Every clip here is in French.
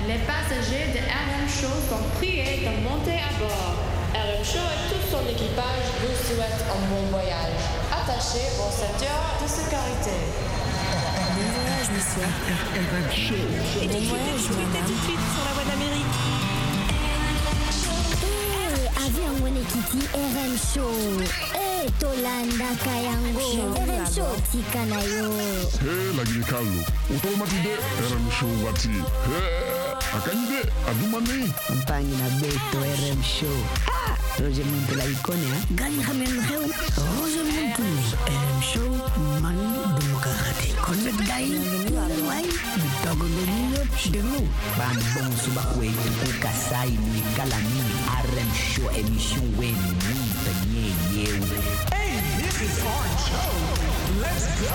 Les passagers de RM Show sont priés de monter à bord. RM Show et tout son équipage vous souhaitent un bon voyage. Attachez vos ceintures de sécurité. Bon voyage, monsieur. RM Show. Et bon voyage, madame. Tout de suite sur la voie d'Amérique. Avion Monekiti RM Show. Tolanda Kayango. RM Show Tikanayo. Lagini Carlo. Automatide RM Show wati. Akanyide adumani. Mpangi na beto RM Show. Roger Monte la icone, Gani Hamel Reu. Roger Monte. RM Show. Mani Demokrati. Convet Gai. Wai. Bitogo Domino. Demu. Ban bon suba kwetu kasai ni kalami. RM Show émission wen ni tanye. Hey, this is Orange Show. Let's go.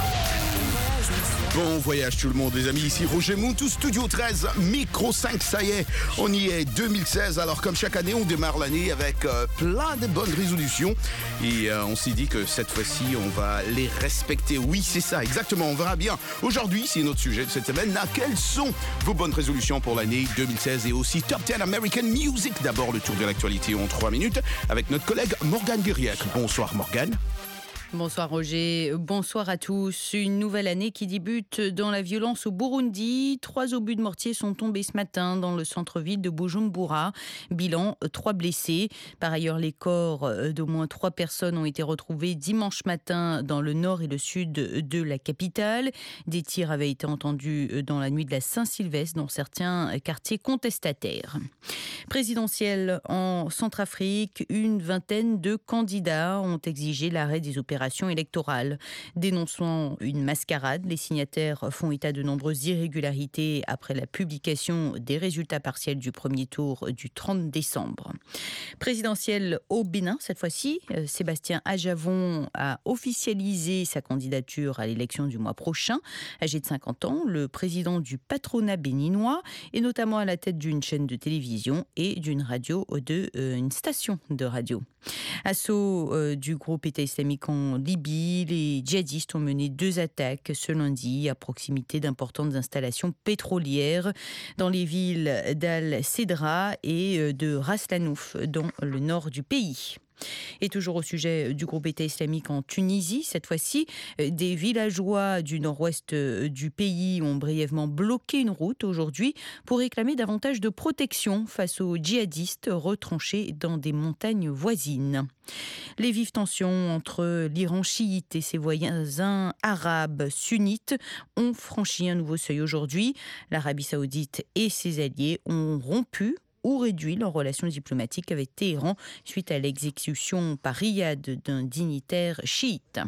Bon voyage tout le monde les amis, ici Roger Montou, Studio 13, Micro 5, ça y est, on y est 2016, alors comme chaque année on démarre l'année avec plein de bonnes résolutions et on s'est dit que cette fois-ci on va les respecter, oui c'est ça, exactement, on verra bien. Aujourd'hui c'est notre sujet de cette semaine, là, quelles sont vos bonnes résolutions pour l'année 2016 et aussi Top 10 American Music, d'abord le tour de l'actualité en 3 minutes avec notre collègue Morgane Guiriac. Bonsoir Morgane. Bonsoir Roger, bonsoir à tous. Une nouvelle année qui débute dans la violence au Burundi. 3 obus de mortier sont tombés ce matin dans le centre-ville de Bujumbura. Bilan, 3 blessés. Par ailleurs, les corps d'au moins 3 personnes ont été retrouvés dimanche matin dans le nord et le sud de la capitale. Des tirs avaient été entendus dans la nuit de la Saint-Sylvestre dans certains quartiers contestataires. Présidentielle en Centrafrique, une vingtaine de candidats ont exigé l'arrêt des opérations électorales. Dénonçant une mascarade, les signataires font état de nombreuses irrégularités après la publication des résultats partiels du premier tour du 30 décembre. Présidentielle au Bénin, cette fois-ci, Sébastien Ajavon a officialisé sa candidature à l'élection du mois prochain. Âgé de 50 ans, le président du patronat béninois est notamment à la tête d'une chaîne de télévision et d'une une station de radio. Assaut du groupe État islamique en Libye, les djihadistes ont mené 2 attaques ce lundi à proximité d'importantes installations pétrolières dans les villes d'Al-Cedra et de Ras Lanouf dans le nord du pays. Et toujours au sujet du groupe État islamique en Tunisie, cette fois-ci, des villageois du nord-ouest du pays ont brièvement bloqué une route aujourd'hui pour réclamer davantage de protection face aux djihadistes retranchés dans des montagnes voisines. Les vives tensions entre l'Iran chiite et ses voisins arabes sunnites ont franchi un nouveau seuil aujourd'hui. L'Arabie saoudite et ses alliés ont rompu ou réduit leurs relations diplomatiques avec Téhéran suite à l'exécution par Riyad d'un dignitaire chiite.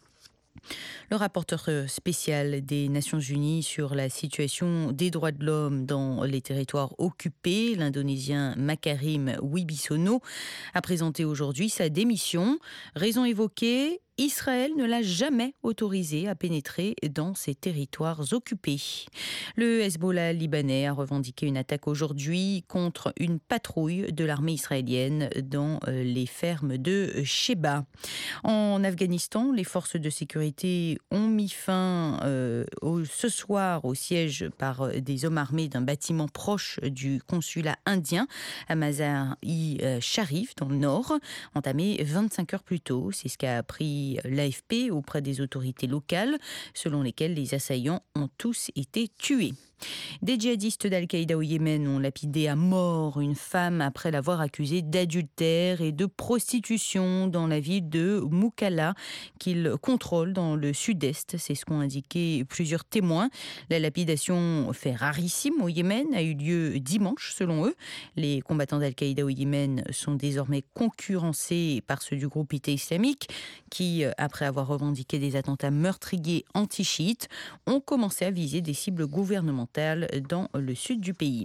Le rapporteur spécial des Nations Unies sur la situation des droits de l'homme dans les territoires occupés, l'Indonésien Makarim Wibisono, a présenté aujourd'hui sa démission. Raison évoquée, Israël ne l'a jamais autorisé à pénétrer dans ces territoires occupés. Le Hezbollah libanais a revendiqué une attaque aujourd'hui contre une patrouille de l'armée israélienne dans les fermes de Sheba. En Afghanistan, les forces de sécurité ont mis fin ce soir au siège par des hommes armés d'un bâtiment proche du consulat indien à Mazar-i-Sharif dans le nord, entamé 25 heures plus tôt. C'est ce qu'a appris l'AFP auprès des autorités locales, selon lesquelles les assaillants ont tous été tués. Des djihadistes d'Al-Qaïda au Yémen ont lapidé à mort une femme après l'avoir accusée d'adultère et de prostitution dans la ville de Moukalla qu'ils contrôlent dans le sud-est. C'est ce qu'ont indiqué plusieurs témoins. La lapidation, fait rarissime au Yémen, a eu lieu dimanche selon eux. Les combattants d'Al-Qaïda au Yémen sont désormais concurrencés par ceux du groupe État islamique qui, après avoir revendiqué des attentats meurtriers anti-chiites, ont commencé à viser des cibles gouvernementales dans le sud du pays.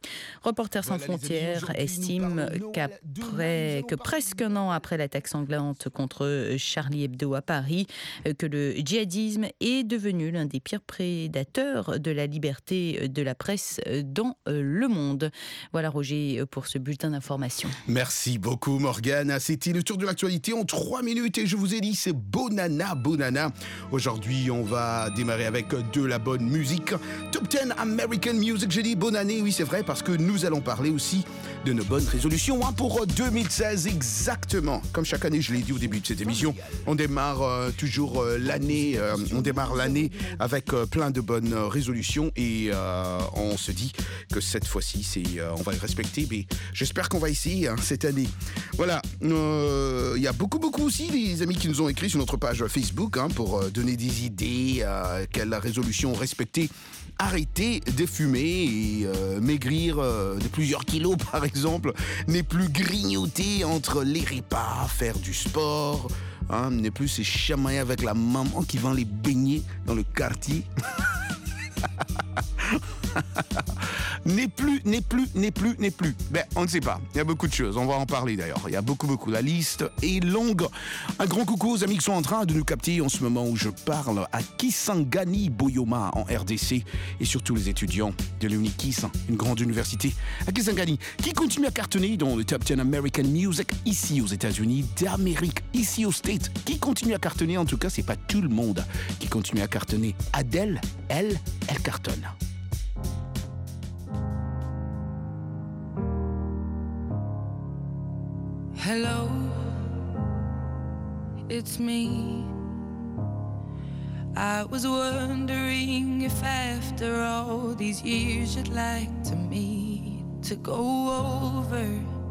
Reporters sans frontières estime que presque un an après l'attaque sanglante contre Charlie Hebdo à Paris, que le djihadisme est devenu l'un des pires prédateurs de la liberté de la presse dans le monde. Voilà Roger pour ce bulletin d'information. Merci beaucoup Morgane. C'était le tour de l'actualité en 3 minutes et je vous ai dit c'est Bonana. Aujourd'hui on va démarrer avec de la bonne musique. Top 10 American Music. J'ai dit bonne année, oui c'est vrai parce que nous allons parler aussi de nos bonnes résolutions pour 2016 exactement. Comme chaque année je l'ai dit au début de cette émission, on démarre toujours l'année, avec plein de bonnes résolutions et on se dit que cette fois-ci on va les respecter, mais j'espère qu'on va essayer cette année. Voilà, il y a beaucoup aussi des amis qui nous ont écrit sur notre page Facebook pour donner des idées, quelle résolution respecter. Arrêter de fumer et maigrir de plusieurs kilos par exemple, ne plus grignoter entre les repas, faire du sport, ne plus se chamailler avec la maman qui vend les beignets dans le quartier. N'est plus. Ben, on ne sait pas. Il y a beaucoup de choses. On va en parler d'ailleurs. Il y a beaucoup. La liste est longue. Un grand coucou aux amis qui sont en train de nous capter en ce moment où je parle à Kisangani Boyoma en RDC et surtout les étudiants de l'UNIKIS, une grande université à Kisangani, qui continue à cartonner dans le Top 10 American Music ici aux États-Unis d'Amérique, ici aux States, qui continue à cartonner. En tout cas, c'est pas tout le monde qui continue à cartonner. Adele, elle cartonne. Hello, it's me. I was wondering if after all these years you'd like to meet to go over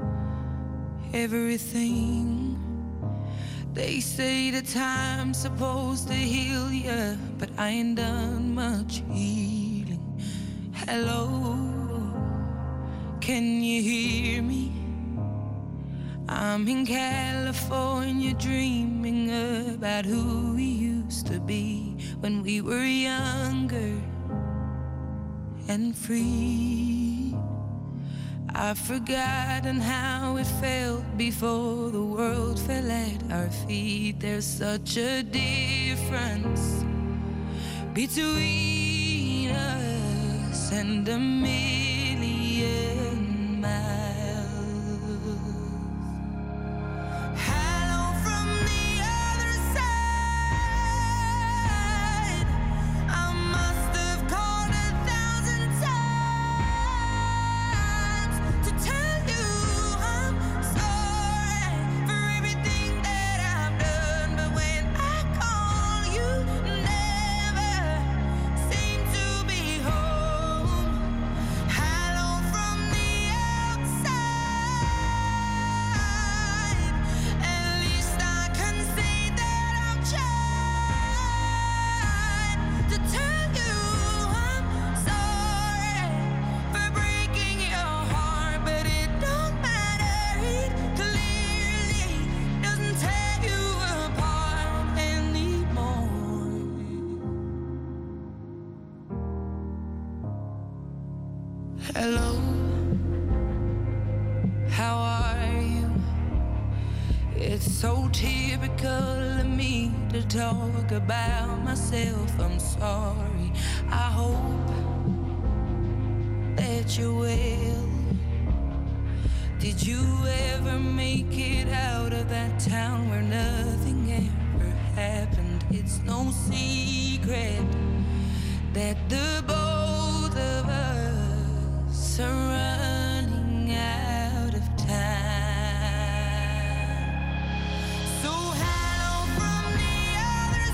everything. They say the time's supposed to heal ya, but I ain't done much healing. Hello, can you hear me? I'm in California dreaming about who we used to be when we were younger and free. I've forgotten how it felt before the world fell at our feet. There's such a difference between us and a million miles. Hello, how are you? It's so typical of me to talk about myself. I'm sorry. I hope that you're well. Did you ever make it out of that town where nothing ever happened? It's no secret that the both of us are running out of time. So hello from the other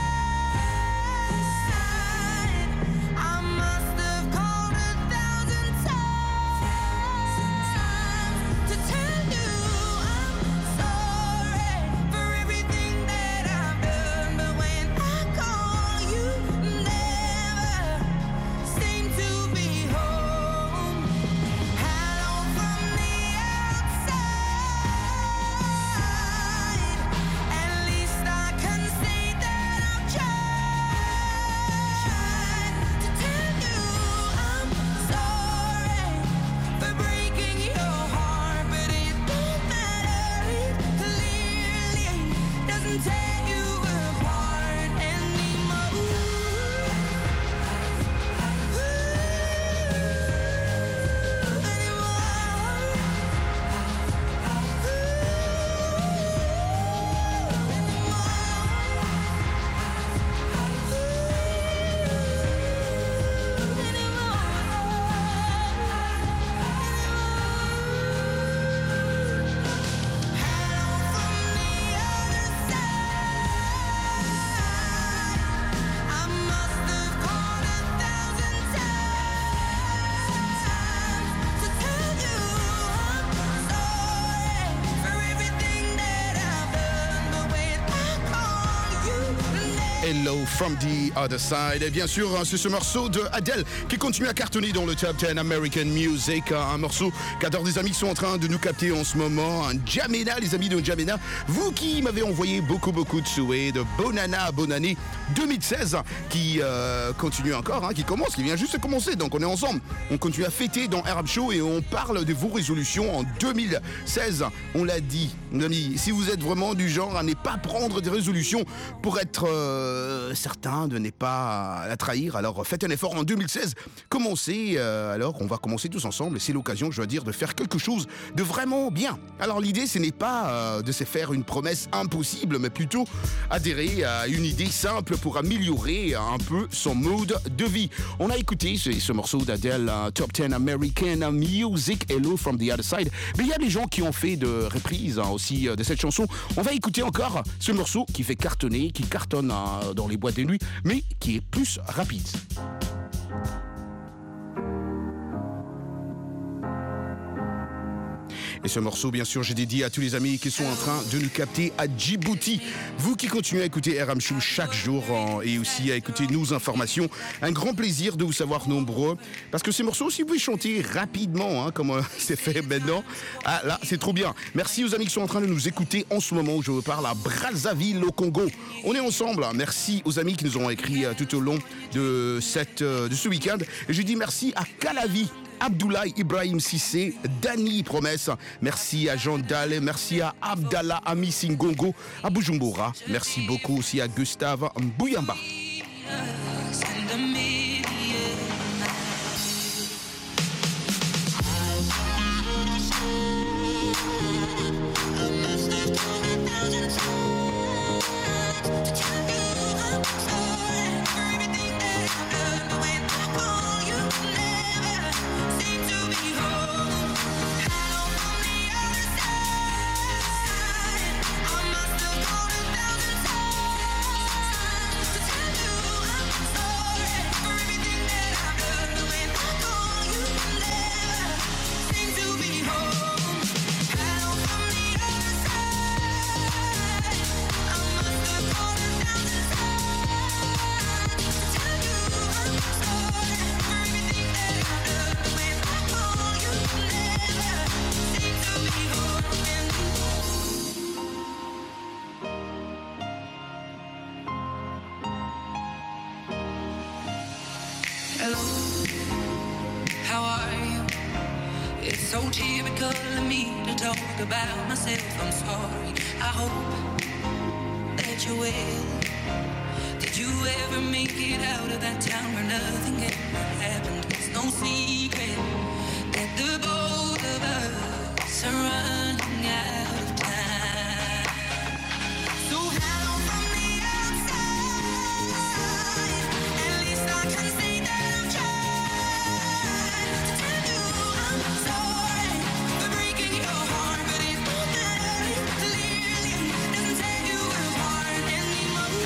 side. I must have called 1,000 times to tell you I'm sorry for everything that I've done. But when I call you, never Hello from the Other Side. Et bien sûr, c'est ce morceau de Adele qui continue à cartonner dans le top 10 American Music. Un morceau qu'adore des amis qui sont en train de nous capter en ce moment. Un Jamena, les amis de Jamena. Vous qui m'avez envoyé beaucoup de souhaits, de bonne année 2016 qui continue encore, qui commence, qui vient juste de commencer. Donc on est ensemble. On continue à fêter dans RM Show et on parle de vos résolutions en 2016. On l'a dit, mes amis, si vous êtes vraiment du genre à ne pas prendre des résolutions pour être certain de ne pas la trahir, alors faites un effort en 2016. Commencez, alors on va commencer tous ensemble et c'est l'occasion, je dois dire, de faire quelque chose de vraiment bien. Alors l'idée, ce n'est pas de se faire une promesse impossible, mais plutôt adhérer à une idée simple pour améliorer un peu son mode de vie. On a écouté ce morceau d'Adele, Top 10 American Music, Hello from the Other Side. Mais il y a des gens qui ont fait de reprises aussi de cette chanson. On va écouter encore ce morceau qui fait cartonner, qui cartonne dans les boîtes de nuit, mais qui est plus rapide. Et ce morceau, bien sûr, j'ai dédié à tous les amis qui sont en train de nous capter à Djibouti. Vous qui continuez à écouter RM Show chaque jour et aussi à écouter nos informations. Un grand plaisir de vous savoir nombreux. Parce que ces morceaux, si vous pouvez chanter rapidement, comme c'est fait maintenant, là, c'est trop bien. Merci aux amis qui sont en train de nous écouter en ce moment où je vous parle à Brazzaville, au Congo. On est ensemble. Merci aux amis qui nous ont écrit tout au long de ce week-end. Et je dis merci à Calavi, Abdoulaye Ibrahim Sissé, Dani Promesse, merci à Jean Dale, merci à Abdallah Ami Singongo, à Bujumbura, merci beaucoup aussi à Gustave Mbouyamba. Hello, how are you? It's so typical of me to talk about myself. I'm sorry. I hope that you're well. Did you ever make it out of that town where nothing ever happened? It's no secret that the both of us are running out of time. So hello from the outside. At least I can say that I'm trying to tell you I'm sorry for breaking your heart, but it's not that it clearly doesn't tear you apart anymore.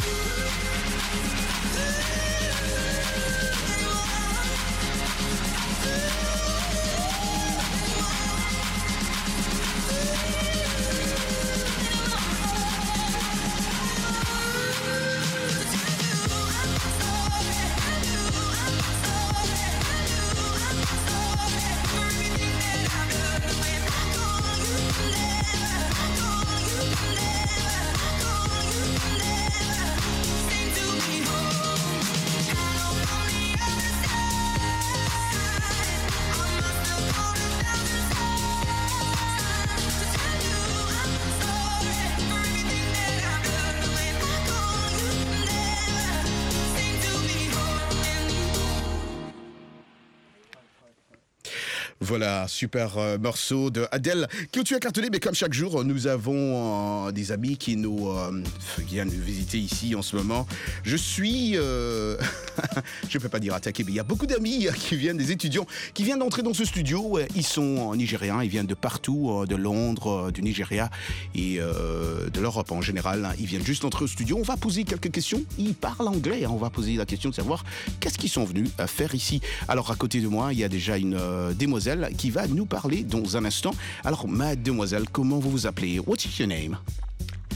Voilà, super morceau de Adele qui tu as cartonné, mais comme chaque jour, nous avons des amis qui nous viennent nous visiter ici en ce moment. Je suis, je ne peux pas dire attaqué, mais il y a beaucoup d'amis qui viennent, des étudiants qui viennent d'entrer dans ce studio. Ils sont nigériens, ils viennent de partout, de Londres, du Nigeria et de l'Europe en général. Ils viennent juste d'entrer au studio. On va poser quelques questions. Ils parlent anglais. On va poser la question de savoir qu'est-ce qu'ils sont venus faire ici. Alors, à côté de moi, il y a déjà une demoiselle qui va nous parler dans un instant. Alors, mademoiselle, comment vous vous appelez? What's your name?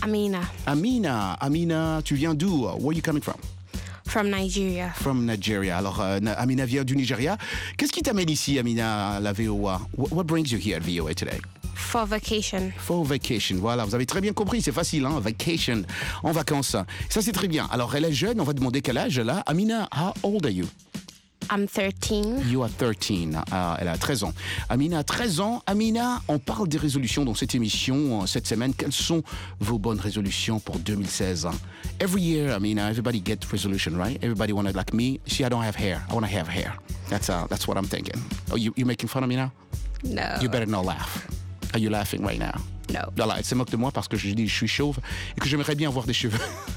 Amina, tu viens d'où? Where are you coming from? From Nigeria. From Nigeria. Alors, Amina vient du Nigeria. Qu'est-ce qui t'amène ici, Amina, à la VOA? What brings you here at VOA today? For vacation. For vacation, voilà, vous avez très bien compris, c'est facile, hein, vacation, en vacances. Ça, c'est très bien. Alors, elle est jeune, on va demander quel âge elle a. Amina, how old are you? I'm 13. You are 13. Elle a 13 ans. Amina a 13 ans. Amina, on parle des résolutions dans cette émission cette semaine. Quelles sont vos bonnes résolutions pour 2016? Every year, Amina, everybody gets resolution, right? Everybody wanted, like me. See, I don't have hair. I want to have hair. That's what I'm thinking. Oh, you making fun of me now? No. You better not laugh. Are you laughing right now? No. Voilà, elle se moque de moi parce que je dis que je suis chauve et que j'aimerais bien avoir des cheveux.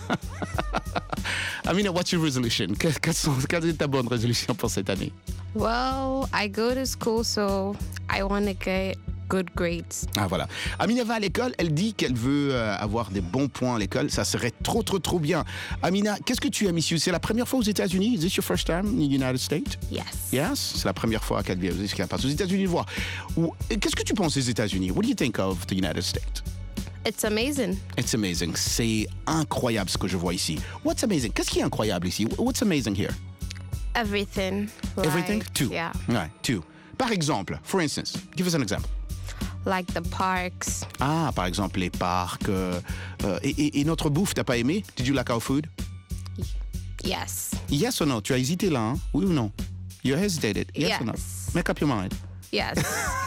Amina, what's your resolution? Quelle est ta bonne résolution pour cette année? Well, I go to school, so I want to get good grades. Ah voilà. Amina va à l'école, elle dit qu'elle veut avoir des bons points à l'école. Ça serait trop bien. Amina, qu'est-ce que tu aimes ici? C'est la première fois aux États-Unis? Is this your first time in the United States? Yes. Yes? C'est la première fois qu'elle passe aux États-Unis voir. Qu'est-ce que tu penses des États-Unis? What do you think of the United States? It's amazing. It's amazing. C'est incroyable ce que je vois ici. What's amazing? Qu'est-ce qui est incroyable ici? What's amazing here? Everything. Everything? Like, Two. Yeah. Ouais, two. Par exemple, for instance, give us an example. Like the parks. Ah, par exemple, les parcs. Et notre bouffe, t'as pas aimé? Did you like our food? Yes. Yes or no? Tu as hésité là, hein? Oui ou non? You hesitated. Yes or no? Make up your mind. Yes.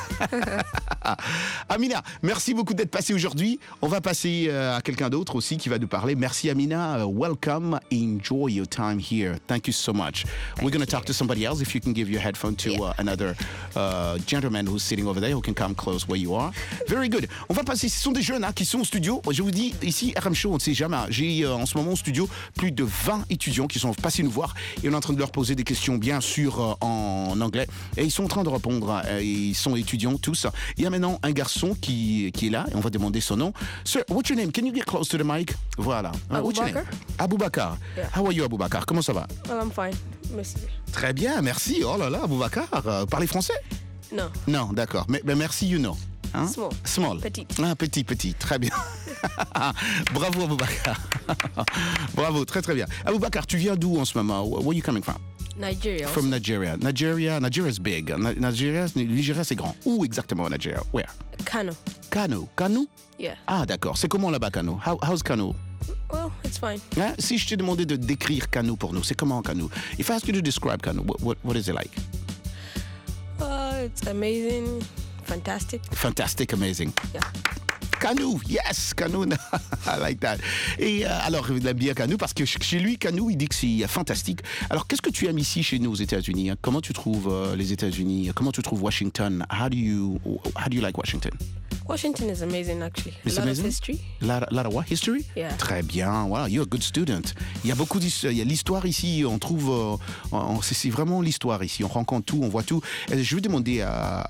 Amina, merci beaucoup d'être passée aujourd'hui. On va passer à quelqu'un d'autre aussi qui va nous parler. Merci Amina. Welcome. Enjoy your time here. Thank you so much. We're going to talk to somebody else. If you can give your headphone to another gentleman who's sitting over there who can come close where you are. Very good. On va passer. Ce sont des jeunes qui sont au studio. Je vous dis, ici, RM Show, on ne sait jamais. J'ai en ce moment au studio plus de 20 étudiants qui sont passés nous voir et on est en train de leur poser des questions, bien sûr, en anglais. Et ils sont en train de répondre. Ils sont étudiants tous. Il y a maintenant un garçon qui est là et on va demander son nom. Sir, what's your name? Can you get close to the mic? Voilà. What's your name? Aboubakar. Yeah. How are you, Aboubakar? Comment ça va? Well, I'm fine. Merci. Très bien, merci. Oh là là, Aboubakar. Parlez français? Non. Non, d'accord. Mais merci, you know. Hein? Small. Petit. Ah, petit. Très bien. Bravo, Aboubakar. Bravo, très bien. Aboubakar, tu viens d'où en ce moment? Where are you coming from? Nigeria. From Nigeria. Nigeria is big. Nigeria, c'est grand. Où exactement, Nigeria? Where? Kano. Kano? Yeah. Ah, d'accord. C'est comment là-bas, Kano? How's Kano? Well, it's fine. Hein? Si je te demandais de décrire Kano pour nous, c'est comment Kano? If I ask you to describe Kano, what is it like? It's amazing. Fantastic. Fantastic, amazing. Yeah. Kano, yes, Kano, I like that. Et alors, il aime bien Kano parce que chez lui, Kano, il dit que c'est fantastique. Alors, qu'est-ce que tu aimes ici chez nous aux États-Unis? Comment tu trouves les États-Unis? Comment tu trouves Washington? How do you like Washington? Washington is amazing, actually. It's a lot amazing? of history. Lot of what? History? Yeah. Très bien. Wow, you're a good student. Il y a beaucoup d'histoire. Il y a l'histoire ici. On trouve. C'est vraiment l'histoire ici. On rencontre tout, on voit tout. Et je vais demander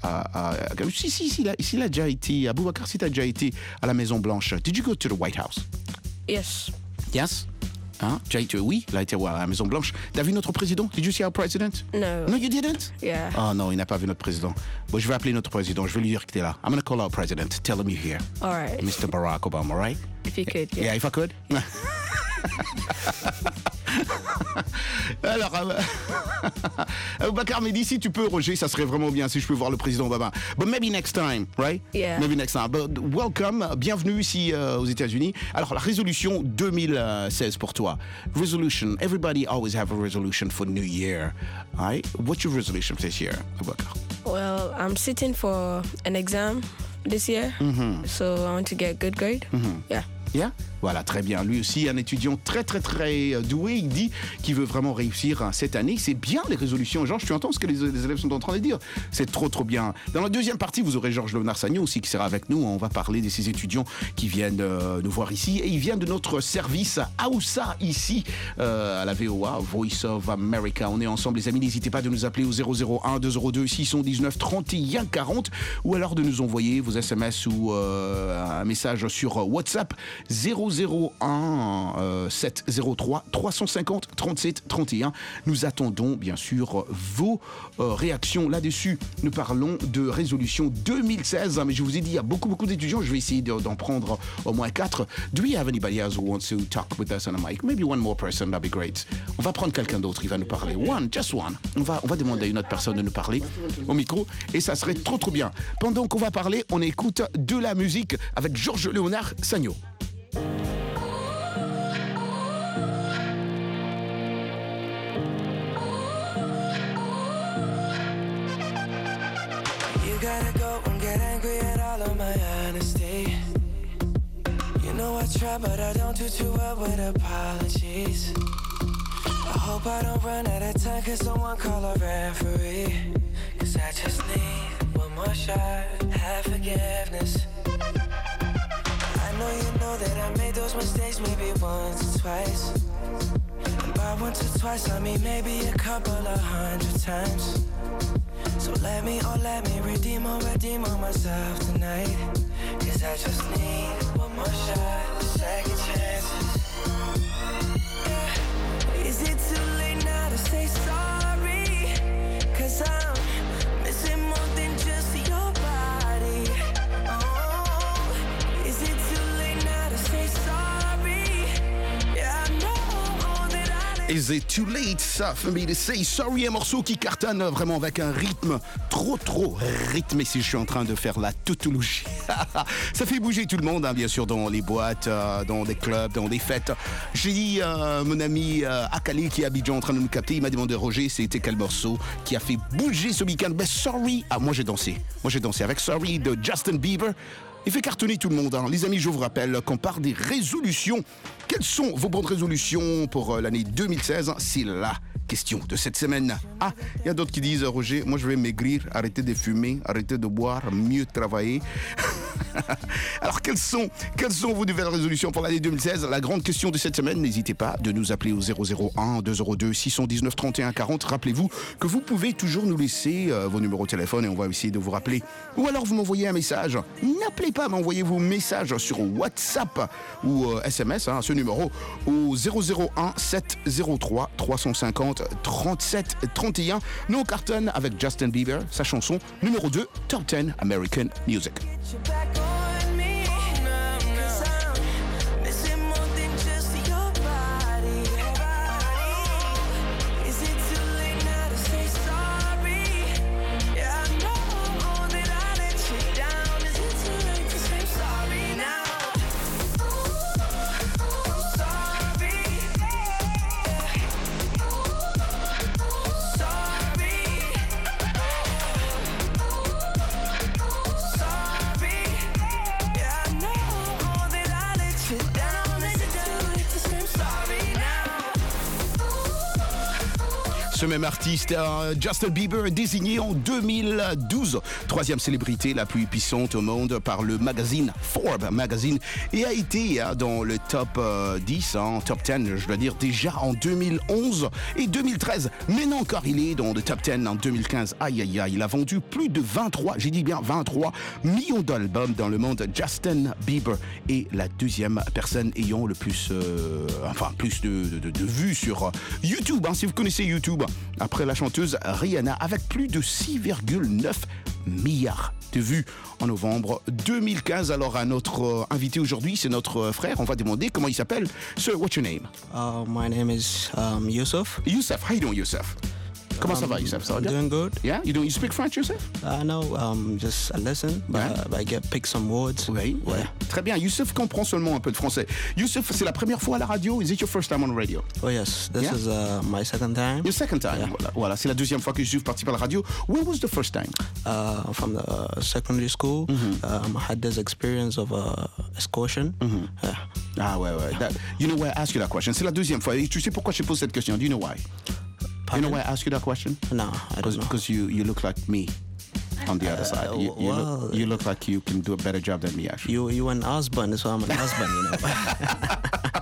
s'il a déjà été. Aboubakar, si tu as déjà été à la Maison Blanche. Did you go to the White House? Yes. Yes? Hein? Tu as été, oui, il a été à la Maison Blanche. T'as vu notre président? Did you see our president? No. No, you didn't? Yeah. Oh non, il n'a pas vu notre président. Bon, je vais appeler notre président. Je vais lui dire que t'es là. I'm going to call our president. Tell him you're here. All right. Mr. Barack Obama, right? If you could, yeah. Yeah, if I could. Alors, Aboubakar, mais d'ici tu peux, Roger, ça serait vraiment bien si je peux voir le président Obama. But maybe next time, right? Yeah. Maybe next time. But welcome, bienvenue ici aux États-Unis. Alors, la résolution 2016 pour toi. Resolution, everybody always have a resolution for New Year, right? What's your resolution this year, Aboubakar? Well, I'm sitting for an exam this year, so I want to get a good grade. Yeah. Yeah? Voilà, très bien. Lui aussi, un étudiant très doué. Il dit qu'il veut vraiment réussir cette année. C'est bien les résolutions. Georges, tu entends ce que les élèves sont en train de dire? C'est trop bien. Dans la deuxième partie, vous aurez Georges Leonard-Sagnon aussi qui sera avec nous. On va parler de ces étudiants qui viennent nous voir ici. Et il vient de notre service AOSA ici à la VOA, Voice of America. On est ensemble, les amis. N'hésitez pas de nous appeler au 001 202 619 31 40 ou alors de nous envoyer vos SMS ou un message sur WhatsApp 02 001 703 350 37 31. Nous attendons bien sûr vos réactions là-dessus. Nous parlons de résolution 2016, mais je vous ai dit, il y a beaucoup d'étudiants. Je vais essayer d'en prendre au moins 4. Do we have anybody else who wants to talk with us on a mic? Maybe one more person, that'd be great. On va prendre quelqu'un d'autre, il va nous parler. Just one. On va demander à une autre personne de nous parler au micro et ça serait trop bien. Pendant qu'on va parler, on écoute de la musique avec Georges Léonard Sagno. You gotta go and get angry at all of my honesty. You know I try, but I don't do too well with apologies. I hope I don't run out of time, cause someone call a referee. Cause I just need one more shot, have forgiveness. I know you know that I made those mistakes maybe once or twice. And by once or twice I mean maybe a couple of 100 times. So let me redeem on myself tonight. Cause I just need one more shot, second chances. Yeah. Is it too late now to say sorry? Cause I'm missing more than just your body. Oh, is it too late now to say sorry? Yeah, I know that I... Is it too late for me to say sorry? Un morceau qui cartonne vraiment avec un rythme trop rythmé si je suis en train de faire la tautologie. Ça fait bouger tout le monde, hein, bien sûr, dans les boîtes, dans des clubs, dans des fêtes. J'ai dit mon ami Akali qui est à Abidjan en train de nous capter, il m'a demandé Roger, c'était quel morceau qui a fait bouger ce week-end? Ben Sorry, moi j'ai dansé avec Sorry de Justin Bieber. Il fait cartonner tout le monde. Hein. Les amis, je vous rappelle qu'on parle des résolutions. Quelles sont vos bonnes résolutions pour l'année 2016? C'est la question de cette semaine. Ah, il y a d'autres qui disent, Roger, moi je vais maigrir, arrêter de fumer, arrêter de boire, mieux travailler. Alors, quelles sont vos nouvelles résolutions pour l'année 2016? La grande question de cette semaine, n'hésitez pas de nous appeler au 001 202 619 31 40. Rappelez-vous que vous pouvez toujours nous laisser vos numéros de téléphone et on va essayer de vous rappeler. Ou alors vous m'envoyez un message. N'appelez pas, mais envoyez vos messages sur WhatsApp ou SMS, hein, ce numéro, au 001 703 350 37 31. Nous on cartonne avec Justin Bieber, sa chanson numéro 2, Top 10 American Music. Ce même artiste, Justin Bieber, désigné en 2012 troisième célébrité la plus puissante au monde par le magazine Forbes Magazine et a été dans le top 10, top 10, je dois dire, déjà en 2011 et 2013. Maintenant encore, il est dans le top 10 en 2015. Aïe, aïe, aïe, il a vendu plus de 23 millions d'albums dans le monde. Justin Bieber est la deuxième personne ayant le plus, plus de vues sur YouTube. Hein, si vous connaissez YouTube, après la chanteuse Rihanna, avec plus de 6,9 milliards de vues en novembre 2015. Alors, à notre invité aujourd'hui, c'est notre frère. On va demander comment il s'appelle. Sir, what's your name? My name is Yusuf. Yusuf, how you doing, Yusuf? Comment ça va, Youssef? Ça va bien? Doing good. Yeah? You speak French, Youssef? No, just I listen, but I pick some words. Oui, ouais. Très bien. Youssef comprend seulement un peu de français. Youssef, c'est la première fois à la radio? Is it your first time on radio? Oh yes, this is my second time. Your second time? Yeah. Voilà, c'est la deuxième fois que Youssef participe à la radio. When was the first time? From the secondary school. I had this experience of excursion. Yeah. Ah ouais. You know why I ask you that question? C'est la deuxième fois. Et tu sais pourquoi je pose cette question? Do you know why? Pardon? You know why I ask you that question? No, I don't know. Because you look like me on the other side. You look like you can do a better job than me, actually. You an husband, so I'm an husband, you know.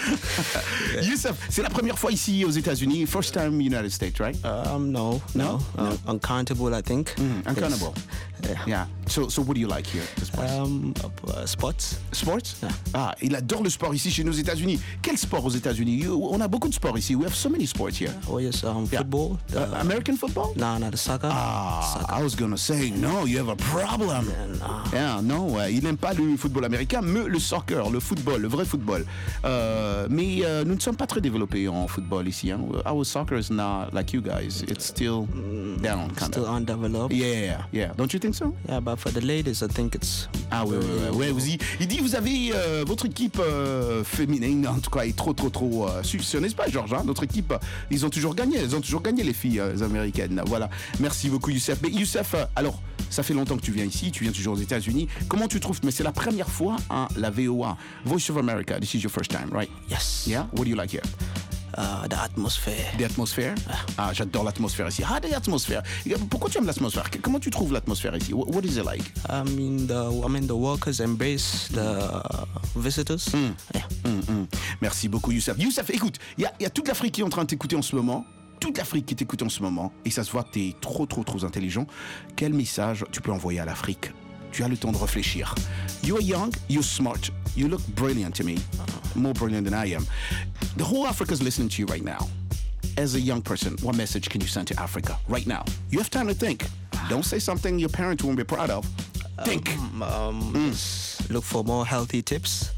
Youssef, c'est la première fois ici aux États-Unis. First time United States, right? No. Uncountable, I think. Uncountable. Yeah. So what do you like here? Sports. Sports? Yeah. Il adore le sport ici chez nous aux États-Unis. Quel sport aux États-Unis? On a beaucoup de sports ici. We have so many sports here. Oh yes, football. American football? No, not the soccer. Soccer. I was gonna say no. You have a problem. Non, il n'aime pas le football américain, mais le soccer, le football, le vrai football. Mais nous ne sommes pas très développés en football ici. Our soccer is not like you guys. It's still down, kind still undeveloped. Yeah. Don't you think so? Yeah, but for the ladies, I think it's. Oui. Il dit vous avez votre équipe féminine en tout cas est trop sûr, n'est-ce pas, Georges? Notre équipe, elles ont toujours gagné les filles américaines. Voilà. Merci beaucoup, Youssef. Mais Youssef, alors. Ça fait longtemps que tu viens ici, tu viens toujours aux États-Unis. Comment tu trouves? Mais c'est la première fois, la VOA, Voice of America. This is your first time, right? Yes. Yeah. What do you like here? The atmosphere. The atmosphere? J'adore l'atmosphère ici. The atmosphere. Pourquoi tu aimes l'atmosphère? Comment tu trouves l'atmosphère ici? What is it like? I mean the workers embrace the visitors. Merci beaucoup, Youssef. Youssef, écoute, il y a toute l'Afrique qui est en train de t'écouter en ce moment. Toute l'Afrique qui t'écoute en ce moment, et ça se voit que t'es trop intelligent. Quel message tu peux envoyer à l'Afrique? Tu as le temps de réfléchir. You are young, you're smart, you look brilliant to me, more brilliant than I am. The whole Africa is listening to you right now. As a young person, what message can you send to Africa right now? You have time to think. Don't say something your parents won't be proud of. Think. Look for more healthy tips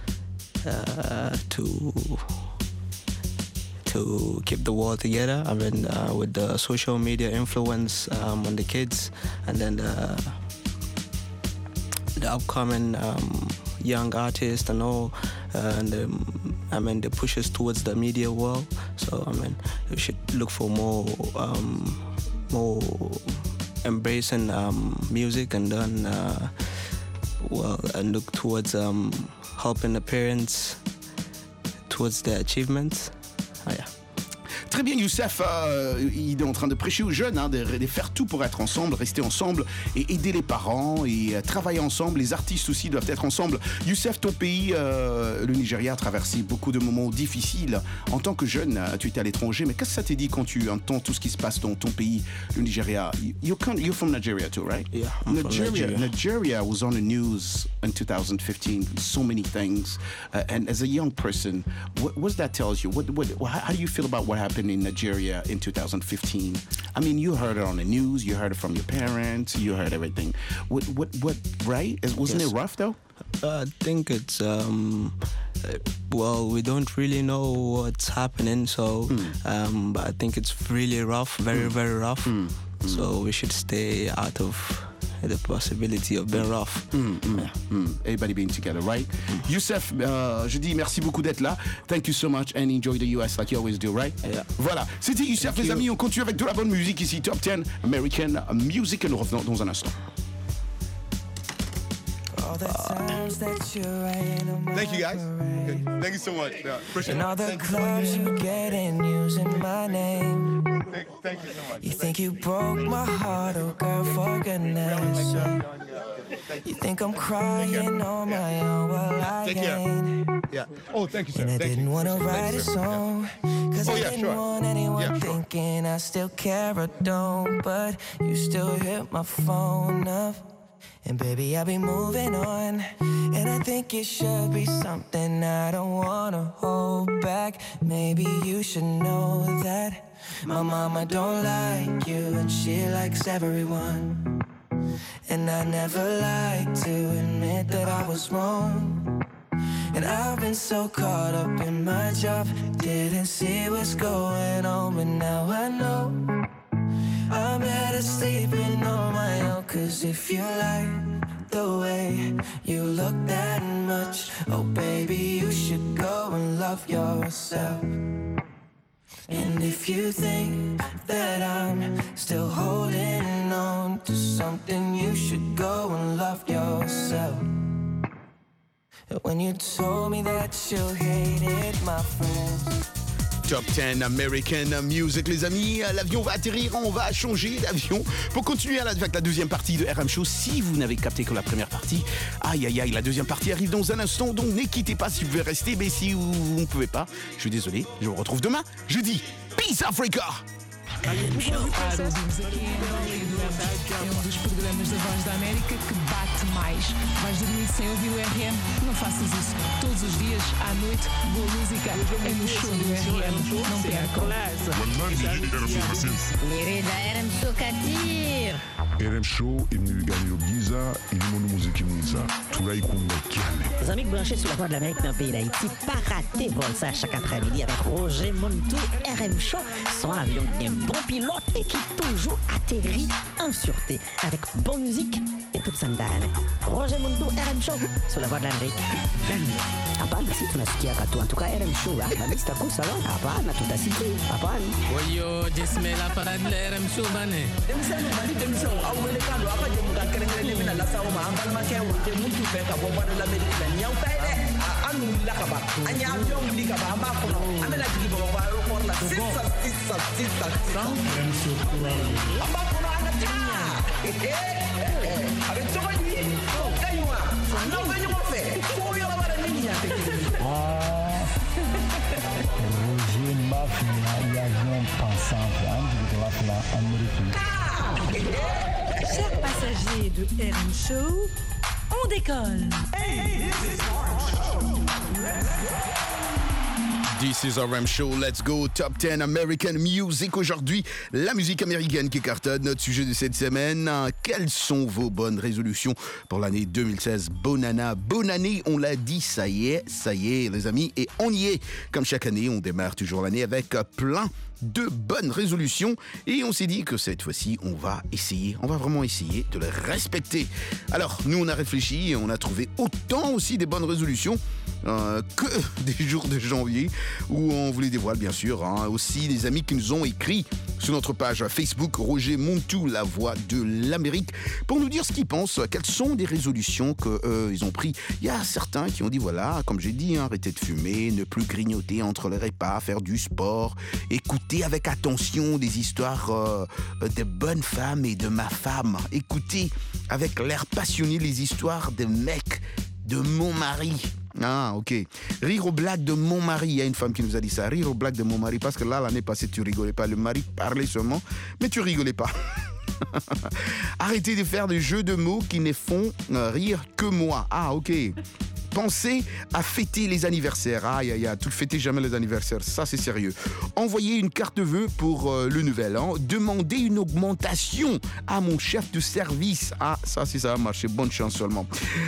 to keep the world together. I mean, with the social media influence on the kids, and then the upcoming young artists and all, and the pushes towards the media world. So I mean, we should look for more embracing music, and then and look towards helping the parents towards their achievements. Très bien, Youssef, il est en train de prêcher aux jeunes, de faire tout pour être ensemble, rester ensemble et aider les parents et travailler ensemble. Les artistes aussi doivent être ensemble. Youssef, ton pays, le Nigeria, a traversé beaucoup de moments difficiles. En tant que jeune, tu étais à l'étranger, mais qu'est-ce que ça t'a dit quand tu entends tout ce qui se passe dans ton pays, le Nigeria? You're from Nigeria too, right? Yeah, I'm from Nigeria. Nigeria was on the news in 2015, so many things. And as a young person, what does that tell you? How do you feel about what happened in Nigeria in 2015? I mean, you heard it on the news, you heard it from your parents, you heard everything. What right? Wasn't it rough though? I think it's we don't really know what's happening, so but I think it's really rough, very rough. So we should stay out of the possibility of being rough. Everybody being together, right? Youssef, je dis merci beaucoup d'être là. Thank you so much and enjoy the US like you always do, right? Yeah. Voilà, c'était Youssef, les amis. On continue avec de la bonne musique ici, Top 10 American Music, et nous revenons dans un instant. Thank you, guys. Thank you so much. And all the clubs you get in using my name. Thank you so much. You think you broke my heart, oh girl, for goodness sake. You think I'm crying on my own, well I ain't. Yeah. Oh, thank you, sir. And I didn't want to write a song, cause I didn't want anyone thinking I still care or don't. But you still hit my phone up. And baby, I'll be moving on. And I think it should be something I don't wanna hold back. Maybe you should know that my mama don't like you and she likes everyone. And I never like to admit that I was wrong. And I've been so caught up in my job, didn't see what's going on, but now I know I'm better sleeping on my own. Cause if you like the way you look that much, oh baby, you should go and love yourself. And if you think that I'm still holding on to something, you should go and love yourself. When you told me that you hated my friends, Top 10 American Music, les amis. L'avion va atterrir, on va changer d'avion pour continuer avec la deuxième partie de RM Show. Si vous n'avez capté que la première partie, aïe aïe aïe, la deuxième partie arrive dans un instant, donc ne quittez pas si vous voulez rester, mais si vous ne pouvez pas, je suis désolé, je vous retrouve demain, jeudi. Peace Africa! É um dos programas da Voz da América que bate mais. Vais dormir sem ouvir o RM? Não faças isso. Todos os dias, à noite, boa música é no show do RM. Não percam. Mirida RM Show Katir. RM Show imnigani giza ilimono muziki mwiza tulaikunga kiane. Les amis branchés sur la Voix de l'Amérique dans le pays d'Haïti, pas rater vol ça chaque après-midi avec Roger Montou, RM Show, son avion bien bon pilote et qui toujours atterrit en sûreté avec bonne musique et toute sa ndane. Roger Montou, RM Show sur la Voix de l'Amérique. Hapana, si tunasikia katu en tout cas RM Show c'est un coup salon. Hapana, tutasikia. Hapana. Oyo, jisme la parade de RM Show bane. Awelekalo apa je muka kerengere mina la sawo ma ambal ma ke wote mutu fe ka bobo de l'Amérique la nyaw tay de anu la ka ba anya avion li ka ba amba ko no amela jigi bobo ba aéroport la sissa amba ko no ana tanya avec toi ni kaywa no venyo mo fe ko yo la bara ni ya te Roger Mafia l'avion pensant de la Amérique. Chers passagers de RM Show, on décolle. This is RM Show, let's go, Top 10 American Music. Aujourd'hui, la musique américaine qui cartonne, notre sujet de cette semaine. Quelles sont vos bonnes résolutions pour l'année 2016? Bonne année, on l'a dit, ça y est, les amis, et on y est. Comme chaque année, on démarre toujours l'année avec plein de bonnes résolutions et on s'est dit que cette fois-ci on va vraiment essayer de les respecter. Alors nous on a réfléchi et on a trouvé autant aussi des bonnes résolutions que des jours de janvier où on vous les dévoile bien sûr, aussi les amis qui nous ont écrit sur notre page Facebook Roger Montou, la voix de l'Amérique, pour nous dire ce qu'ils pensent, quelles sont des résolutions qu'ils ont pris. Il y a certains qui ont dit voilà, comme j'ai dit, arrêter de fumer, ne plus grignoter entre les repas, faire du sport, écouter avec attention des histoires de bonnes femmes et de ma femme, écouter avec l'air passionné les histoires des mecs de mon mari. Ah, ok. Rire aux blagues de mon mari. Il y a une femme qui nous a dit ça. Rire aux blagues de mon mari. Parce que là, l'année passée, tu rigolais pas. Le mari parlait seulement, mais tu rigolais pas. Arrêtez de faire des jeux de mots qui ne font rire que moi. Ah, ok. Pensez à fêter les anniversaires. Aïe, aïe, aïe, tu ne fêtais jamais les anniversaires. Ça, c'est sérieux. Envoyez une carte de vœux pour le nouvel an. Demandez une augmentation à mon chef de service. Ah, ça va marcher. Bonne chance seulement.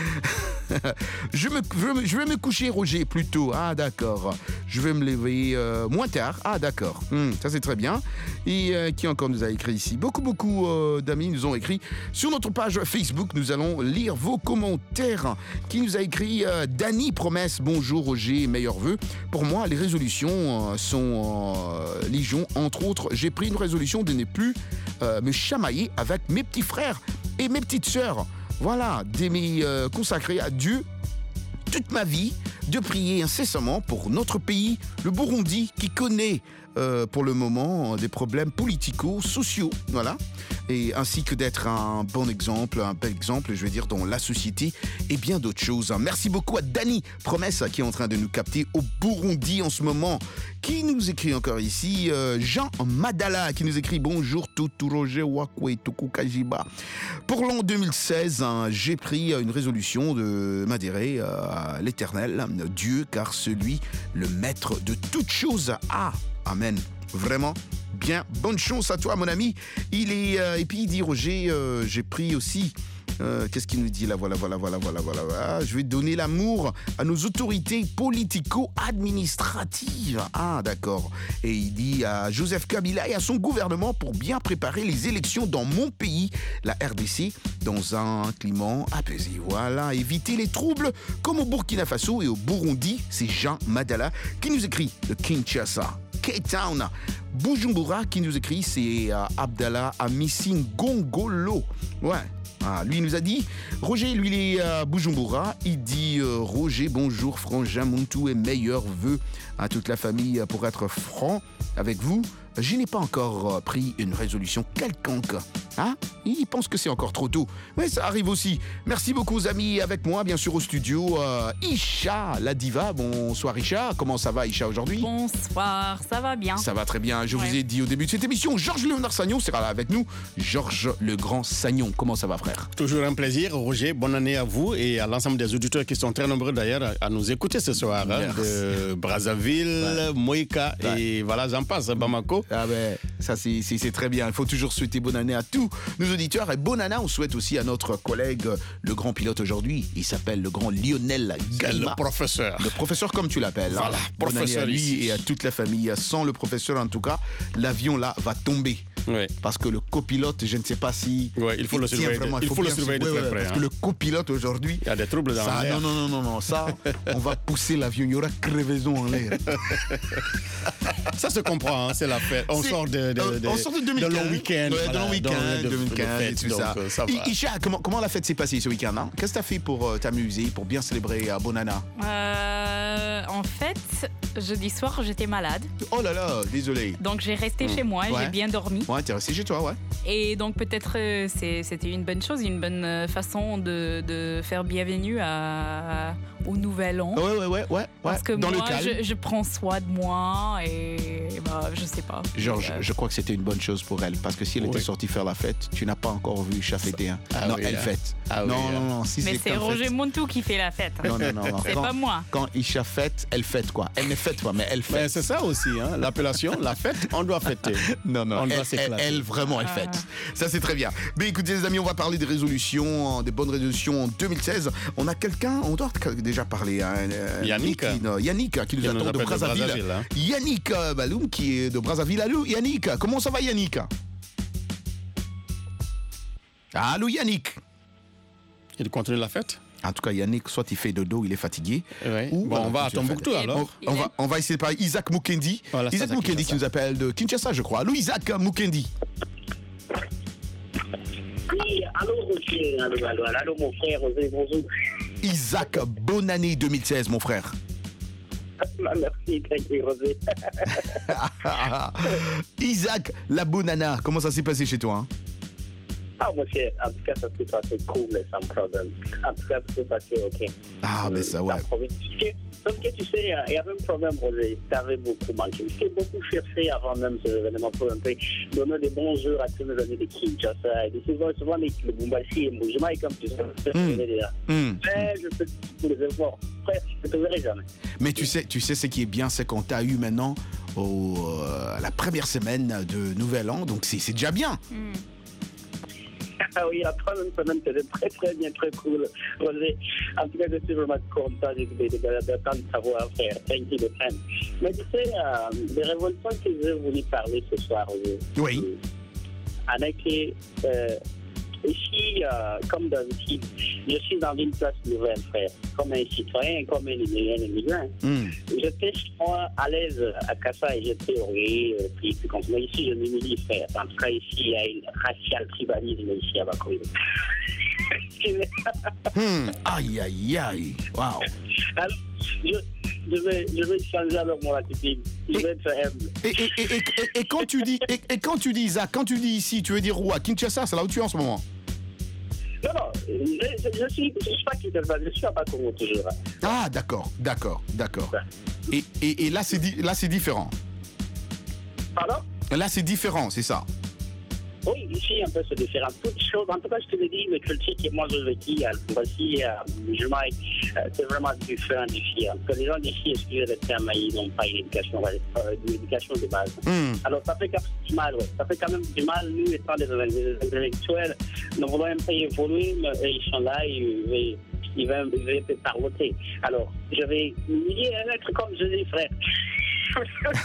Je vais me coucher, Roger, plus tôt. Ah, d'accord. Je vais me lever moins tard. Ah, d'accord. Ça, c'est très bien. Et qui encore nous a écrit ici? Beaucoup d'amis nous ont écrit. Sur notre page Facebook, nous allons lire vos commentaires. Qui nous a écrit Dany Promesse. Bonjour, Roger, meilleurs vœux. Pour moi, les résolutions sont légion. Entre autres, j'ai pris une résolution de ne plus me chamailler avec mes petits frères et mes petites sœurs. Voilà, d'aimer consacrer à Dieu toute ma vie, de prier incessamment pour notre pays, le Burundi, qui connaît pour le moment des problèmes politico-sociaux, voilà, et ainsi que d'être un bon exemple, un bel exemple, je veux dire, dans la société et bien d'autres choses. Merci beaucoup à Dany Promesse qui est en train de nous capter au Burundi en ce moment, qui nous écrit encore ici, Jean Madala qui nous écrit bonjour Toutou Roger Wakwe Tuku Kajiba. Pour l'an 2016, j'ai pris une résolution de m'adhérer à l'Éternel, Dieu, car celui, le maître de toutes choses. Ah, amen. Vraiment bien. Bonne chance à toi, mon ami. Et puis il dit Roger, j'ai pris aussi. Qu'est-ce qu'il nous dit là? Voilà. Je vais donner l'amour à nos autorités politico-administratives. Ah, d'accord. Et il dit à Joseph Kabila et à son gouvernement pour bien préparer les élections dans mon pays, la RDC, dans un climat apaisé. Voilà, éviter les troubles comme au Burkina Faso et au Burundi. C'est Jean Madala qui nous écrit de Kinshasa. Cape Town. Bujumbura qui nous écrit, c'est Abdallah Amissingongolo. Ouais. Ah, lui, il nous a dit, Roger, lui, il est à Bujumbura. Il dit, Roger, bonjour, frangin, Muntu et meilleurs vœux à toute la famille. Pour être franc avec vous, je n'ai pas encore pris une résolution quelconque. Hein? Il pense que c'est encore trop tôt. Mais ça arrive aussi. Merci beaucoup, amis. Avec moi, bien sûr, au studio, Isha, la diva. Bonsoir, Isha. Comment ça va, Isha, aujourd'hui? Bonsoir, ça va bien. Ça va très bien. Je vous ai dit au début de cette émission, Georges Léonard Sagnon sera là avec nous. Georges le Grand Sagnon. Comment ça va, frère? Toujours un plaisir, Roger. Bonne année à vous et à l'ensemble des auditeurs qui sont très nombreux d'ailleurs à nous écouter ce soir. Hein, de Brazzaville, Moïka et voilà, j'en passe, Bamako. Ah ben, ça c'est très bien. Il faut toujours souhaiter bonne année à tous nos auditeurs. Et bonne année, on souhaite aussi à notre collègue, le grand pilote aujourd'hui. Il s'appelle le grand Lionel Gaïma. Le professeur. Le professeur comme tu l'appelles. Voilà, bonne professeur année à lui ici. et à toute la famille. Sans le professeur, en tout cas, l'avion là va tomber. Oui. Parce que le copilote, je ne sais pas si... Oui, il faut le surveiller. Il faut le surveiller de très près. Parce que le copilote aujourd'hui... Il y a des troubles dans l'air. Non. Ça, on va pousser l'avion. Il y aura crevaison en l'air. Ça se comprend, hein, c'est la fête. On sort de 2015. De long week-end. Ouais, de long week-end, 2015 et tout donc, ça. va. Isha, comment la fête s'est passée ce week-end, hein? Qu'est-ce que tu as fait pour t'amuser, pour bien célébrer Bonana? En fait, jeudi soir, j'étais malade. Oh là là, désolé. Donc, j'ai resté chez moi, j'ai bien dormi. Ouais, t'es resté chez toi, ouais. Et donc, peut-être, c'était une bonne chose, une bonne façon de faire bienvenue au nouvel an. Ouais. Parce que dans moi, le calme. je prends soin de moi et je sais pas. Georges, je crois que c'était une bonne chose pour elle. Parce que si elle était sortie faire la fête, tu n'as pas encore vu Isha fêter. Hein. Ah non, oui, elle hein. fête. Ah oui, non. Si mais c'est Roger Montou qui fait la fête. Non. C'est pas moi. Quand Isha fête, elle fête quoi. Elle ne fête pas, mais elle fête. Mais c'est ça aussi, hein, l'appellation, la fête, on doit fêter. Non, on doit elle vraiment, elle fête. Ça, c'est très bien. Mais écoutez, les amis, on va parler des résolutions, des bonnes résolutions en 2016. On a quelqu'un, on doit déjà parler. Hein, Yannick qui nous attend de Brazzaville. Hein. Yannick Baloum qui est de Brazzaville. Allô, Yannick, comment ça va, Yannick? Allô, Yannick. Il continue la fête? En tout cas, Yannick, soit il fait dodo, il est fatigué. Oui. Bon, on va à Tombouctou alors. On va essayer de parler. Isaac Mukendi. Voilà, Isaac Mukendi qui nous appelle de Kinshasa, je crois. Allô, Isaac Mukendi. Oui, allô, Roger. Allô, mon frère, Roger, bonjour. Isaac, bonne année 2016, mon frère. Merci, Roger. Isaac, la bonana, comment ça s'est passé chez toi, hein? Ah, mon cher, en tout cas, ça s'est passé cool, sans problème. En tout cas, ça s'est passé OK. Ah, mais ça, ouais. Sauf que tu sais, il y avait un problème, Roger. T'avais beaucoup manqué. J'ai beaucoup cherché avant même ce événement pour un peu donner des bons jours à tous mes amis de Kinshasa. Et souvent, le Bumbashi et Moujima, comme tu sais, je connais déjà. Mais je fais tous les efforts. Frère, je ne te verrai jamais. Mais tu sais, ce qui est bien, c'est qu'on t'a eu maintenant la première semaine de Nouvel An, donc c'est déjà bien. Ah oui, la troisième semaine, c'était très, très bien, très cool. Roger, en tout cas, je suis vraiment content de savoir faire. Thank you, friend. Mais tu sais, les révolutions que j'ai voulu parler ce soir, Roger. Oui. Avec ici, comme d'habitude, je suis dans une place nouvelle, frère. Comme un citoyen, comme un immigrant. J'étais, moi, à l'aise à Kassa et j'étais orgueilleux. Puis, mais ici, je m'humilie, frère. En tout cas, ici, il y a une racial tribalisme ici à Bakoui. Aïe. Waouh. Alors, je vais changer alors mon attitude. Je vais être humble. Et quand tu dis, Isaac, quand tu dis ici, tu veux dire où? À Kinshasa, c'est là où tu es en ce moment? Non, je suis pas Kinshasa, je suis à Bakoui toujours. Ah, d'accord. Et là, c'est différent. Pardon? Là, c'est différent, c'est ça? Oui, ici, un peu, c'est différent. Toutes choses, en tout cas, je te le dis, le culture que moi, je vécu à Voici, à Jamaïque, c'est vraiment différent d'ici. En tout cas, les gens d'ici, excusez le terme, ils n'ont pas une éducation de base. Alors, ça fait quand même du mal, ouais. Ça fait quand même du mal, nous, étant des intellectuels, nous voulons un peu évoluer, mais ils sont là, ils veulent parloter. Alors, je vais m'humilier un être comme je dis, frère.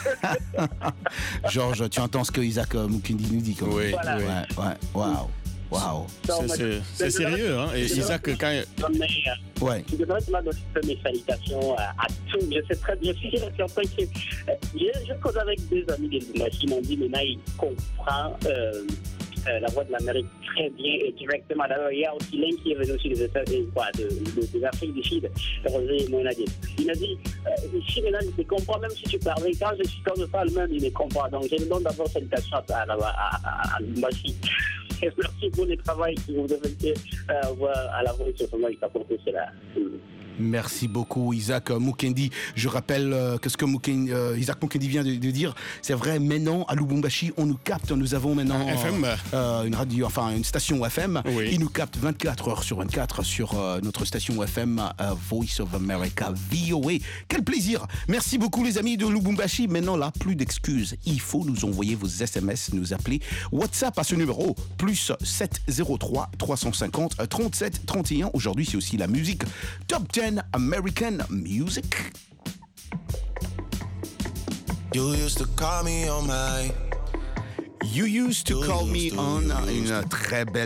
Georges, tu entends ce que Isaac Mukendi nous dit, quoi. Oui. Voilà. Ouais. Waouh. Waouh. C'est sérieux, hein? Et Isaac, quand... Ouais. Je devrais te donner mes salutations à tous. Je suis certain que je cause avec des amis de Lubumbashi qui m'ont dit, mais là, il comprend la voix de l'Amérique très bien et directement. D'ailleurs, il y a aussi l'un qui est venu aussi des États-Unis, de l'Afrique du Sud, Rosé Moinadi. Il m'a dit, ici maintenant, il te comprend même si tu parlais. Quand je parle même, il me comprend. Donc, je lui donne d'abord salutations à Lubumbashi. Merci pour le travail que vous devez à la voix de ce moment qui apporté cela. Merci beaucoup Isaac Mukendi. Je rappelle que ce que Isaac Mukendi vient de dire, c'est vrai, maintenant à Lubumbashi, on nous capte, nous avons maintenant une radio, enfin une station FM, oui. Ils nous captent 24 heures sur 24 sur notre station FM Voice of America, VOA. Quel plaisir. Merci beaucoup les amis de Lubumbashi. Maintenant là, plus d'excuses. Il faut nous envoyer vos SMS, nous appeler. WhatsApp à ce numéro, plus 703 350 37 31. Aujourd'hui, c'est aussi la musique. Top 10 American music. You used to call me on my. You used to call me on une très belle.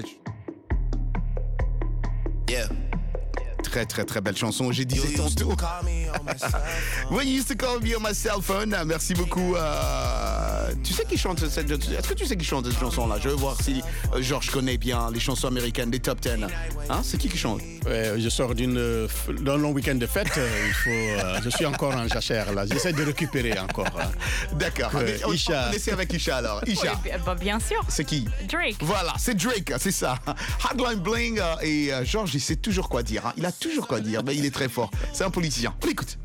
Yeah. Très belle chanson. J'ai dit tantôt. Oui, you used to call me on my cell phone. Merci beaucoup. Tu sais qui chante cette chanson? Est-ce que tu sais qui chante cette chanson-là? Je veux voir si Georges connaît bien les chansons américaines, les top 10. Hein? C'est qui chante? Je sors d'un long week-end de fête. Je suis encore en jachère là. J'essaie de récupérer encore. D'accord. On va laisser avec Isha alors. Isha. Oui, bien sûr. C'est qui? Drake. Voilà, c'est Drake, c'est ça. Hardline Bling et Georges, il sait toujours quoi dire. Hein. Il a toujours quoi dire, mais il est très fort. C'est un politicien. On l'écoute.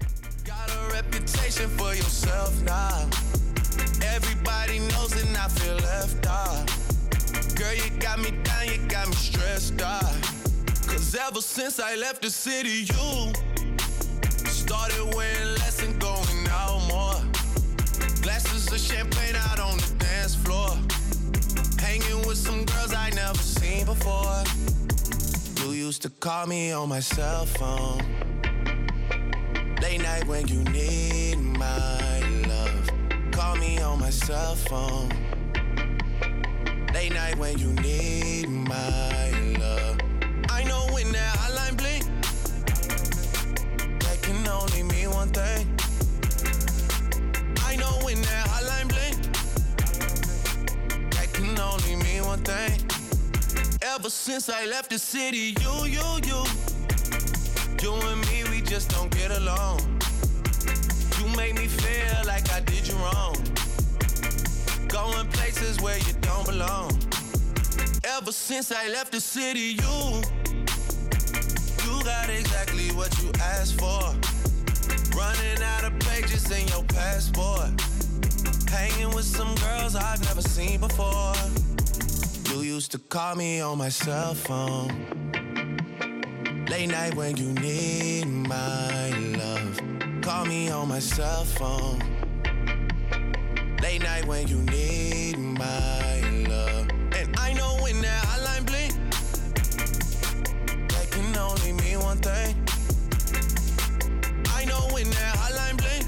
Everybody knows and I feel left out. Girl, you got me down, you got me stressed out. Cause ever since I left the city, you started wearing less and going out more. Glasses of champagne out on the dance floor. Hanging with some girls I never seen before. You used to call me on my cell phone. Late night when you need my love. Call me on my cell phone. Late night when you need my love. I know when that hotline blink, that can only mean one thing. I know when that hotline blink, that can only mean one thing. Ever since I left the city, you and me, we just don't get along. You make me feel like I did you wrong. Going places where you don't belong. Ever since I left the city, you got exactly what you asked for. Running out of pages in your passport. Hanging with some girls I've never seen before. You used to call me on my cell phone. Late night when you need my love. Call me on my cell phone. Late night when you need my love. And I know when that hotline blink, that can only mean one thing. I know when that hotline blink,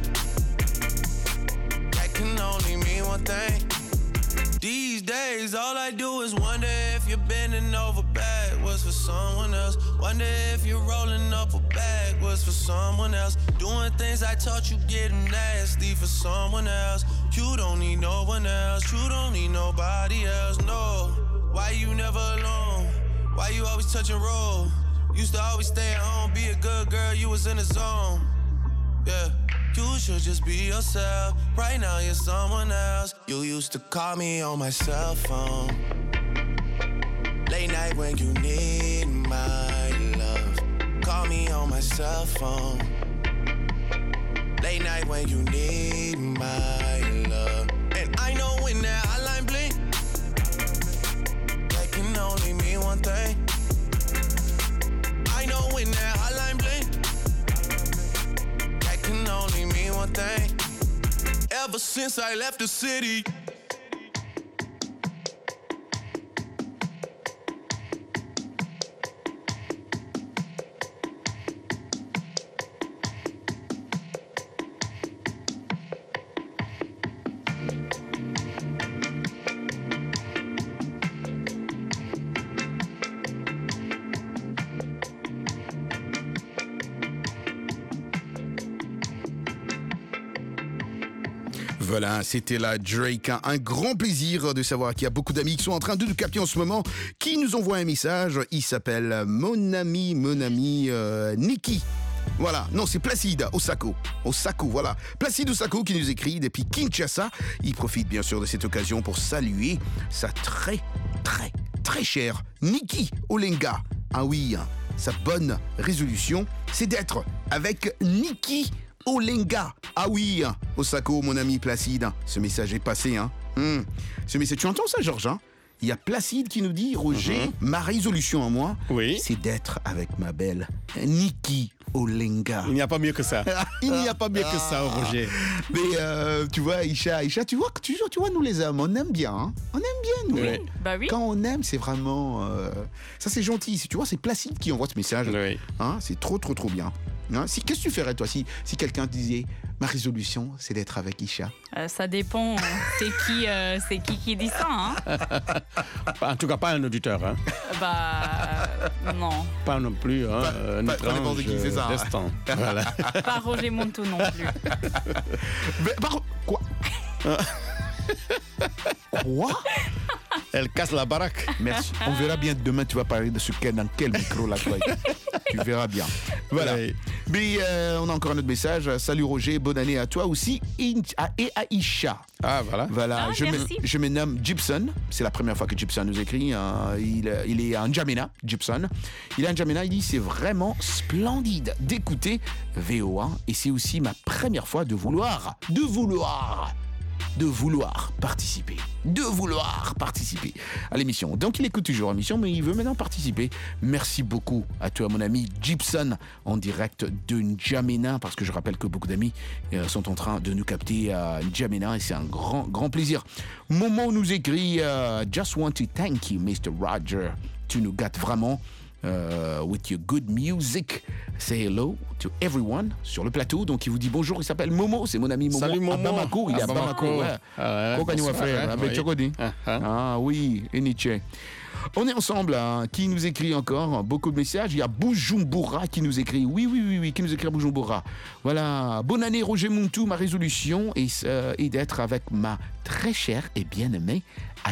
that can only mean one thing. These days all I do is wonder if you're bending over backwards for someone else. Wonder if you're rolling up a backwards for someone else. Doing things I taught you getting nasty for someone else. You don't need no one else. You don't need nobody else, no. Why you never alone? Why you always touch and roll? Used to always stay at home, be a good girl, you was in the zone. Yeah, you should just be yourself. Right now you're someone else. You used to call me on my cell phone. Late night when you need my love. Call me on my cell phone. Late night when you need my love. And I know when that hotline blink, that can only mean one thing. I know when that hotline blink, that can only mean one thing. Ever since I left the city. Voilà, c'était la Drake. Un grand plaisir de savoir qu'il y a beaucoup d'amis qui sont en train de nous capter en ce moment, qui nous envoient un message. Il s'appelle mon ami Niki. Voilà, non, c'est Placide Osako, voilà. Placide Osako qui nous écrit depuis Kinshasa. Il profite bien sûr de cette occasion pour saluer sa très chère Niki Olenga. Ah oui, sa bonne résolution, c'est d'être avec Niki Olenga. Ah oui, Osako, mon ami Placide, ce message est passé, hein. Ce message, tu entends ça, Georges, hein? Il y a Placide qui nous dit, Roger, ma résolution à moi, c'est d'être avec ma belle Niki Olenga. Il n'y a pas mieux que ça. Il n'y a pas mieux que ça, Roger. Mais tu vois, Aïcha, tu vois, nous les hommes, on aime bien. Hein, on aime bien, nous. Oui. Bah oui. Quand on aime, c'est vraiment... ça, c'est gentil. Tu vois, c'est Placide qui envoie ce message. Oui. Hein, c'est trop bien. Hein, qu'est-ce que tu ferais, toi, si quelqu'un te disait, ma résolution, c'est d'être avec Isha? Ça dépend. C'est qui dit ça, hein? En tout cas, pas un auditeur. Hein. Non. Pas non plus. Hein, pas n'importe qui, c'est ça. Destin. Voilà. Pas Roger Montou non plus. Quoi? Quoi? Elle casse la baraque. Merci. On verra bien demain, tu vas parler de ce qu'est dans quel micro là, toi. Tu verras bien. Voilà. Oui. Mais on a encore un autre message. Salut Roger, bonne année à toi aussi et à Isha. Ah voilà. Voilà. Je me nomme Gibson. C'est la première fois que Gibson nous écrit. Il est à N'Djamena, Gibson. Il est à N'Djamena. Il dit c'est vraiment splendide d'écouter VOA et c'est aussi ma première fois de vouloir participer à l'émission. Donc il écoute toujours l'émission, mais il veut maintenant participer. Merci beaucoup à toi, mon ami Gibson, en direct de N'Djamena, parce que je rappelle que beaucoup d'amis sont en train de nous capter à N'Djamena, et c'est un grand plaisir. Momo nous écrit Just want to thank you, Mr. Roger. Tu nous gâtes vraiment. With your good music. Say hello to everyone sur le plateau. Donc il vous dit bonjour, il s'appelle Momo, c'est mon ami Momo. Salut Momo. À Bamako, il est à Bamako. Ah oui, Eniche. On est ensemble, hein. Qui nous écrit encore beaucoup de messages. Il y a Bujumbura qui nous écrit. Oui, qui nous écrit à Bujumbura. Voilà. Bonne année, Roger Montou. Ma résolution est d'être avec ma très chère et bien-aimée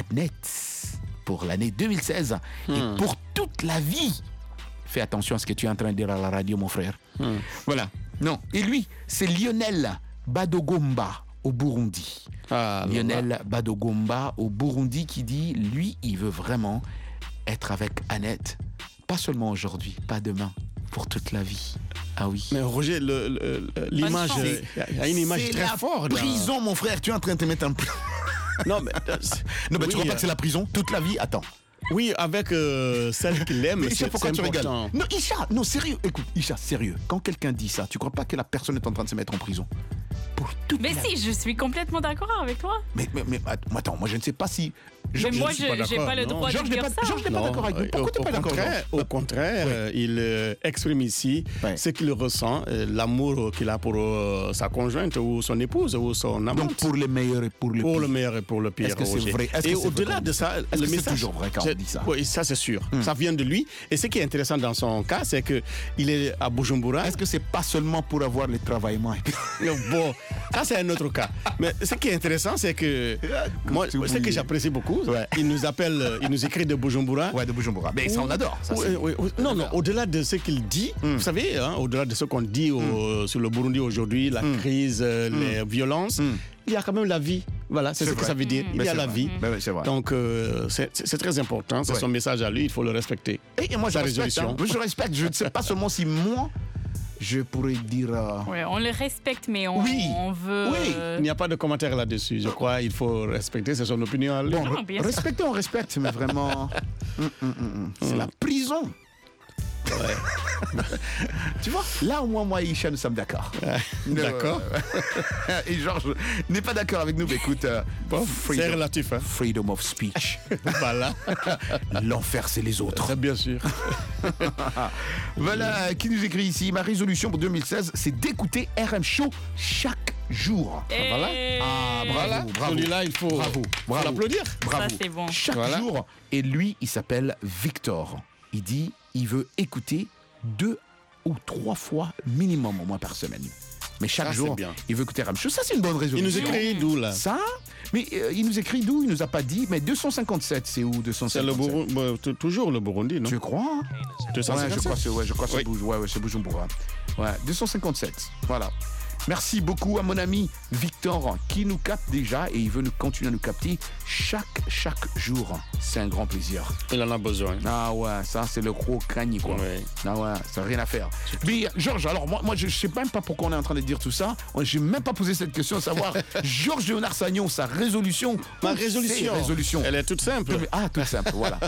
Adnette pour l'année 2016 et pour toute la vie. Fais attention à ce que tu es en train de dire à la radio, mon frère. Voilà. Non. Et lui, c'est Lionel Badogomba au Burundi. Lionel Badogomba au Burundi qui dit, lui, il veut vraiment être avec Annette. Pas seulement aujourd'hui, pas demain, pour toute la vie. Ah oui. Mais Roger, l'image, il y a une image très forte. C'est la prison, mon frère. Tu es en train de te mettre en... Non, mais tu vois pas que c'est la prison toute la vie? Attends. Oui, avec celle qu'il aime, c'est pourquoi tu rigoles? important. Non, Isha, non, sérieux. Écoute, Isha, sérieux. Quand quelqu'un dit ça, tu crois pas que la personne est en train de se mettre en prison? Mais si, je suis complètement d'accord avec toi. Mais attends, moi je ne sais pas si... Mais moi, je n'ai pas le droit de dire ça. Georges n'est pas d'accord avec nous. Pourquoi tu n'es pas d'accord? Au contraire, il exprime ici ce qu'il ressent, l'amour qu'il a pour sa conjointe ou son épouse ou son amante. Donc pour le meilleur et pour le pire. Pour le meilleur et pour le pire. Est-ce que c'est vrai? Et au-delà de ça, le message... c'est toujours vrai quand on dit ça? Oui, ça c'est sûr. Ça vient de lui. Et ce qui est intéressant dans son cas, c'est qu'il est à Bujumbura. Est-ce que c'est pas seulement pour avoir le travaillement? Bon, ça c'est un autre cas. Mais ce qui est intéressant, c'est que moi, ce que j'apprécie beaucoup, il nous appelle, il nous écrit de Bujumbura. Ouais, de Bujumbura. Mais ça, on adore. Ça, non, au-delà de ce qu'il dit, vous savez, au-delà de ce qu'on dit sur le Burundi aujourd'hui, la crise, les violences, il y a quand même la vie. Voilà, c'est ce que ça veut dire. Il y a la vie. C'est vrai. Donc, c'est très important. C'est son message à lui. Il faut le respecter. Et moi, je respecte. Je ne sais pas seulement si moi... je pourrais dire... Oui, on le respecte, mais on veut... Oui, il n'y a pas de commentaire là-dessus. Je crois qu'il faut respecter, c'est son opinion à lui. Bon, respecter, on respecte, mais vraiment... C'est la prison. Ouais. Tu vois, là au moins moi et Isha nous sommes d'accord. D'accord. Et Georges n'est pas d'accord avec nous, mais écoute, c'est relatif. Freedom of speech. Voilà. L'enfer c'est les autres. Bien sûr. Voilà, qui nous écrit ici, ma résolution pour 2016, c'est d'écouter RM Show chaque jour. Voilà. Ah, bravo. Celui-là, il faut l'applaudir. Bravo. Ça, c'est bon. Chaque jour. Et lui, il s'appelle Victor. Il dit, il veut écouter 2 ou 3 fois minimum au moins par semaine. Mais chaque Ça, jour, c'est bien. il veut écouter RM Show. Ça, c'est une bonne résolution. Il nous écrit d'où, là? Ça? Mais il nous écrit d'où? Il nous a pas dit. Mais 257, c'est où 257? C'est le Burundi, toujours le Burundi, non? Tu crois? 257? Ouais, je crois que c'est c'est Bujumbura. Ouais, 257. Voilà. Merci beaucoup à mon ami Victor qui nous capte déjà et il veut nous continuer à nous capter chaque jour. C'est un grand plaisir. Il en a besoin. Ah ouais, ça c'est le gros crâne quoi. Ouais. Ah ouais, ça n'a rien à faire. Mais Georges, alors moi je sais même pas pourquoi on est en train de dire tout ça. J'ai même pas posé cette question à savoir Georges Léonard Sagnon, sa résolution. Ma résolution. Elle est toute simple. Ah, toute simple, voilà.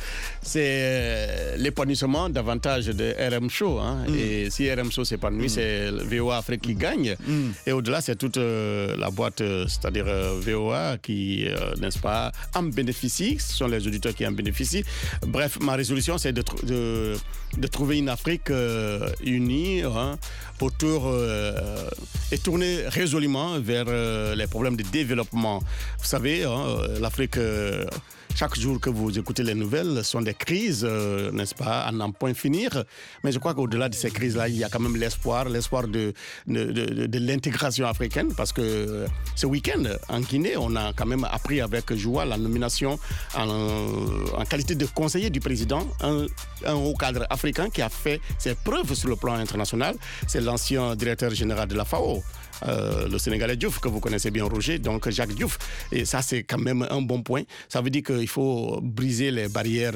C'est l'épanouissement davantage de RM Show. Hein. Et si RM Show s'épanouit, c'est VOA Afrique qui gagne. Et au-delà, c'est toute la boîte, c'est-à-dire VOA qui, n'est-ce pas, en bénéficie. Ce sont les auditeurs qui en bénéficient. Bref, ma résolution, c'est de trouver une Afrique unie hein, autour et tourner résolument vers les problèmes de développement. Vous savez, hein, l'Afrique... chaque jour que vous écoutez les nouvelles, sont des crises, n'est-ce pas, à n'en point finir. Mais je crois qu'au-delà de ces crises-là, il y a quand même l'espoir de l'intégration africaine. Parce que ce week-end, en Guinée, on a quand même appris avec joie la nomination en qualité de conseiller du président, un haut cadre africain qui a fait ses preuves sur le plan international. C'est l'ancien directeur général de la FAO. Le Sénégalais Diouf, que vous connaissez bien, Roger, donc Jacques Diouf. Et ça, c'est quand même un bon point. Ça veut dire qu'il faut briser les barrières,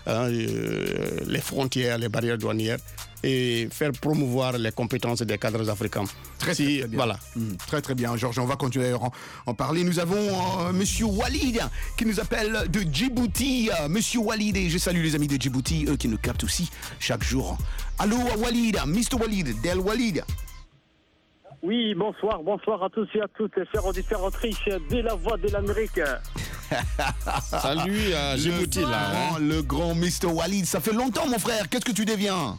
les frontières, les barrières douanières et faire promouvoir les compétences des cadres africains. Très bien. Voilà. Très bien, Georges. On va continuer à en parler. Nous avons Monsieur Walid qui nous appelle de Djibouti. Monsieur Walid, et je salue les amis de Djibouti, eux qui nous captent aussi chaque jour. Allô, Walid, Mr. Walid, Del Walid. Oui, bonsoir à tous et à toutes, chers auditeurs autriches de la Voix de l'Amérique. Salut à Djibouti, là. Le grand Mr. Walid, ça fait longtemps, mon frère. Qu'est-ce que tu deviens?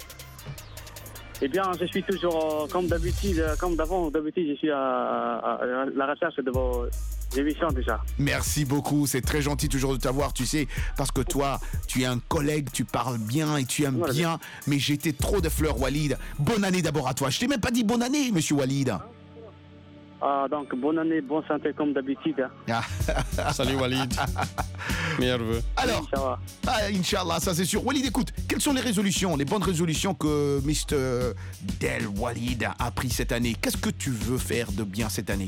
Eh bien, je suis toujours, comme d'habitude, je suis à la recherche de vos émissions déjà. Merci beaucoup, c'est très gentil toujours de t'avoir, tu sais, parce que toi, tu es un collègue, tu parles bien et tu aimes bien, mais j'étais trop de fleurs, Walid. Bonne année d'abord à toi. Je t'ai même pas dit bonne année, monsieur Walid. Ah, donc bonne année, bonne santé comme d'habitude. Salut Walid. Meilleurs vœux. Alors, Inch'Allah, ça c'est sûr. Walid, écoute, quelles sont les bonnes résolutions que Mr. Del Walid a pris cette année? Qu'est-ce que tu veux faire de bien cette année?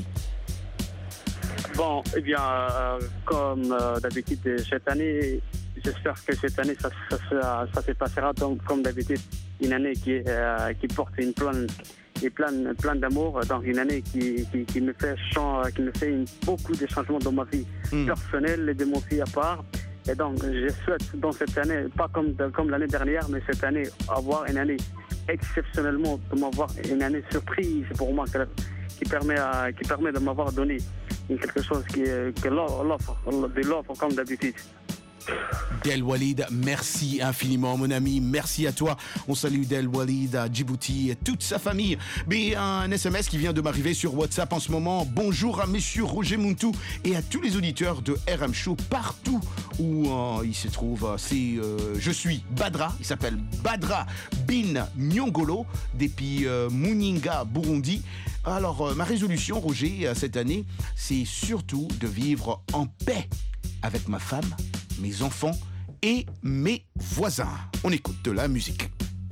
Bon, eh bien, comme d'habitude, cette année, j'espère que cette année, ça se passera donc, comme d'habitude, une année qui porte une plein d'amour, donc une année qui me fait beaucoup de changements dans ma vie personnelle et de mon vie à part. Et donc, je souhaite dans cette année, pas comme l'année dernière, mais cette année, avoir une année exceptionnellement, de m'avoir une année surprise pour moi, qui permet de m'avoir donné quelque chose que l'offre comme d'habitude. Del Walid, merci infiniment mon ami, merci à toi. On salue Del Walid à Djibouti et toute sa famille. Mais un SMS qui vient de m'arriver sur WhatsApp en ce moment. Bonjour à monsieur Roger Muntou et à tous les auditeurs de RM Show partout où il se trouve. Je suis Badra, il s'appelle Badra Bin Nyongolo depuis Muninga, Burundi. Alors ma résolution, Roger, cette année, c'est surtout de vivre en paix avec ma femme, mes enfants et mes voisins. On écoute de la musique.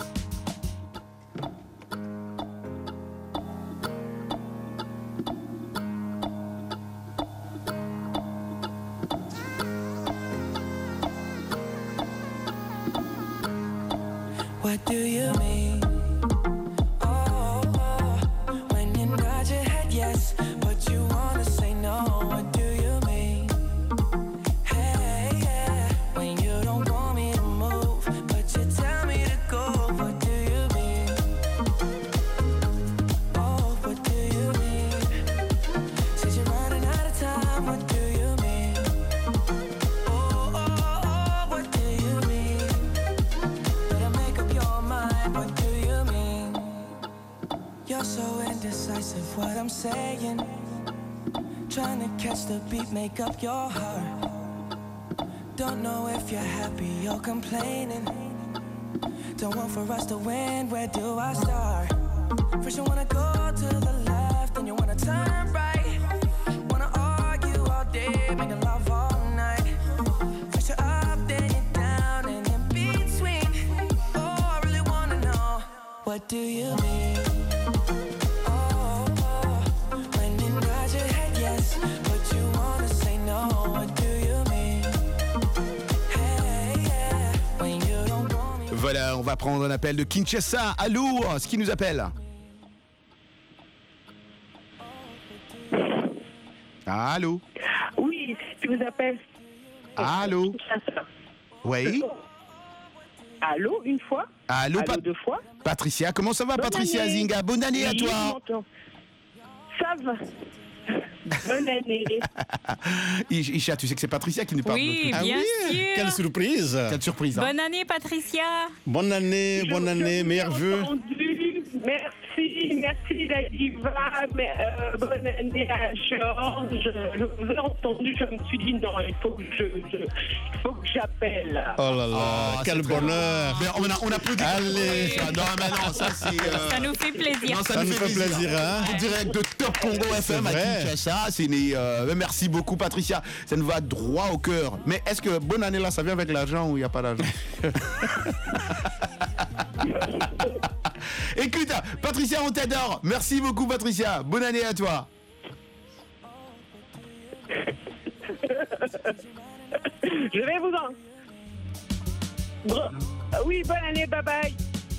What do you mean? Oh, when you nod your head yes, but you wanna say no. What do you mean? Hey, yeah, when you don't want me to move, but you tell me to go. What do you mean? Oh, what do you mean? Since you're running out of time, what do you mean? Oh, what do you mean? Better make up your mind, what do you mean? You're so indecisive, what I'm saying. Trying to catch the beat, make up your heart. Don't know if you're happy or complaining. Don't want for us to win, where do I start? First you wanna go to the left, then you wanna turn right. Wanna argue all day, making love all night. First you're up, then you're down, and in between. Oh, I really wanna know, what do you mean? Oh, when you nod your head yes, but you wanna say no, what do you mean? Hey, yeah, when you don't want me. Voilà, on va prendre un appel de Kinshasa. Allô, ce qui nous appelle? Allô? Oui, je vous appelle. Allô? Oui? Allô, une fois? Allô, deux fois? Patricia, comment ça va, Bonne Patricia année. Zinga? Bonne année à Oui, toi. je m'entends. Ça va. Bonne année. Isha, tu sais que c'est Patricia qui nous parle. Oui, bien sûr. Quelle surprise. Quelle surprise. Hein? Bonne année, Patricia. Bonne année, meilleurs vœux. Merci la diva, bonne année à Georges. Je vous ai entendu, je me suis dit non, il faut que j'appelle. Oh là là, quel bonheur. On applaudit. Allez. Non, mais non, ça c'est... Ça nous fait plaisir. Non, Ça nous fait plaisir, hein. En direct de Top Congo FM à vrai. Kinshasa. Merci beaucoup, Patricia. Ça nous va droit au cœur. Mais est-ce que bonne année là, ça vient avec l'argent ou il n'y a pas d'argent? Écoute, Patricia, on t'adore. Merci beaucoup, Patricia. Bonne année à toi. Je vais vous Oui, bonne année, bye bye.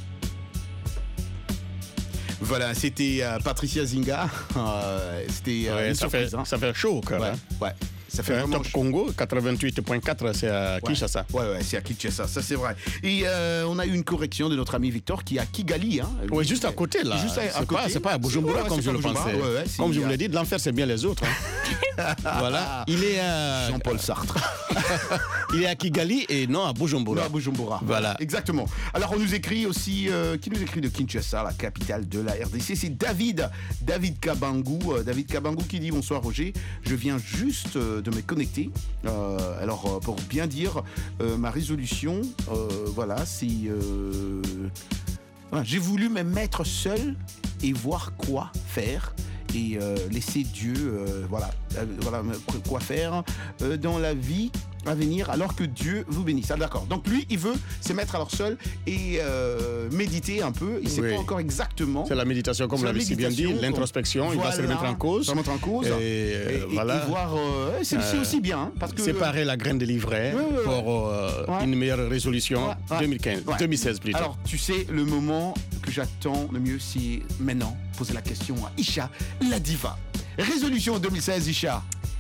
Voilà, c'était Patricia Zinga. C'était Ouais, une ça surprise. fait, ça fait chaud, quand même. Ouais. Ça fait vraiment Top Congo, 88.4, c'est à Kinshasa. Ouais, c'est à Kinshasa, ça c'est vrai. Et on a eu une correction de notre ami Victor qui est à Kigali. Hein. Oui, juste à côté, là. Juste à côté. C'est pas à Bujumbura, Ouais, comme c'est je pas le Bujumbura. pensais. Ouais, Comme je vous l'ai dit, de l'enfer, c'est bien les autres. Hein. Voilà. Il est à... Jean-Paul Sartre. Il est à Kigali et non à Bujumbura. Non, à Bujumbura. Voilà. Exactement. Alors, on nous écrit aussi... qui nous écrit de Kinshasa, la capitale de la RDC? C'est David Kabangou. David Kabangou qui dit « Bonsoir Roger, je viens juste de me connecter. Alors, pour bien dire, ma résolution, voilà, c'est... voilà, j'ai voulu me mettre seul et voir quoi faire et laisser Dieu, voilà, quoi faire dans la vie à venir alors que Dieu vous bénisse. Ah, d'accord. Donc lui, il veut se mettre alors seul et méditer un peu. Il ne sait pas encore exactement. C'est la méditation, comme vous l'avez si bien dit, l'introspection. Il va se remettre en cause. Et voilà. Et voir, c'est aussi bien. Hein, parce que, séparer la graine de l'ivraie pour une meilleure résolution 2016 plutôt. Alors, tu sais, le moment que j'attends le mieux, c'est maintenant. Poser la question à Isha, la diva. Résolution 2016, Isha.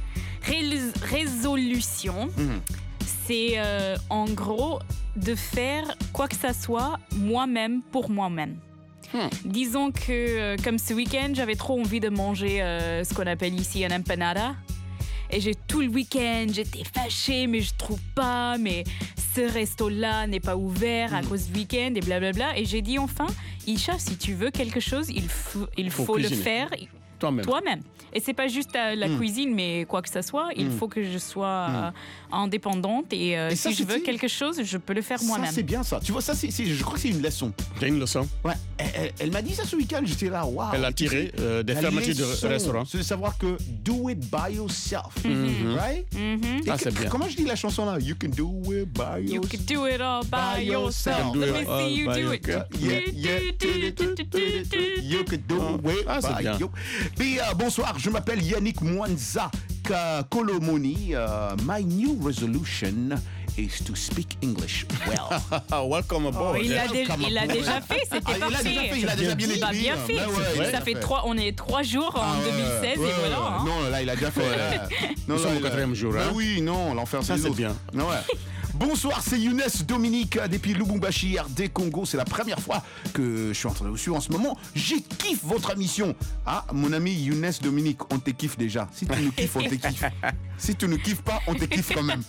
Résolution, c'est en gros de faire quoi que ça soit moi-même pour moi-même. Disons que comme ce week-end, j'avais trop envie de manger ce qu'on appelle ici un empanada. Et tout le week-end, j'étais fâchée, mais je trouve pas, mais ce resto-là n'est pas ouvert à cause du week-end et blablabla. Et j'ai dit enfin, Isha, si tu veux quelque chose, il faut le faire toi-même. Et c'est pas juste la cuisine, mais quoi que ça soit, il faut que je sois indépendante et si je veux quelque chose, je peux le faire moi-même. Ça, c'est bien ça. Tu vois, ça, je crois que c'est une leçon. C'est une leçon. Ouais. Elle m'a dit ça ce week-end, j'étais là, waouh. Elle a tiré des fermetures de restaurants. C'est de savoir que do it by yourself. Right? Ah, c'est bien. Comment je dis la chanson là? You can do it by yourself. You can do it all by yourself. Let me see you do it. You can do it by yourself. Puis bonsoir, je m'appelle Yannick Mwanza Kolomoni. My new resolution is to speak English well. Welcome aboard. Il l'a déjà fait, c'était parfait. Il a déjà bien écrit. Bien fait. Ça fait on est 3 jours en 2016 et voilà. Hein. Non, là, il a déjà fait. Nous sommes au 4e jour. Ben oui, non, l'enfer, ça c'est bien. Ouais. Bonsoir, c'est Younes Dominique depuis Lubumbashi, RD Congo. C'est la première fois que je suis en train de vous suivre en ce moment. J'ai kiffe votre émission. Ah, mon ami Younes Dominique, on te kiffe déjà. Si tu nous kiffes, on te kiffe. Si tu ne kiffes pas, on te kiffe quand même.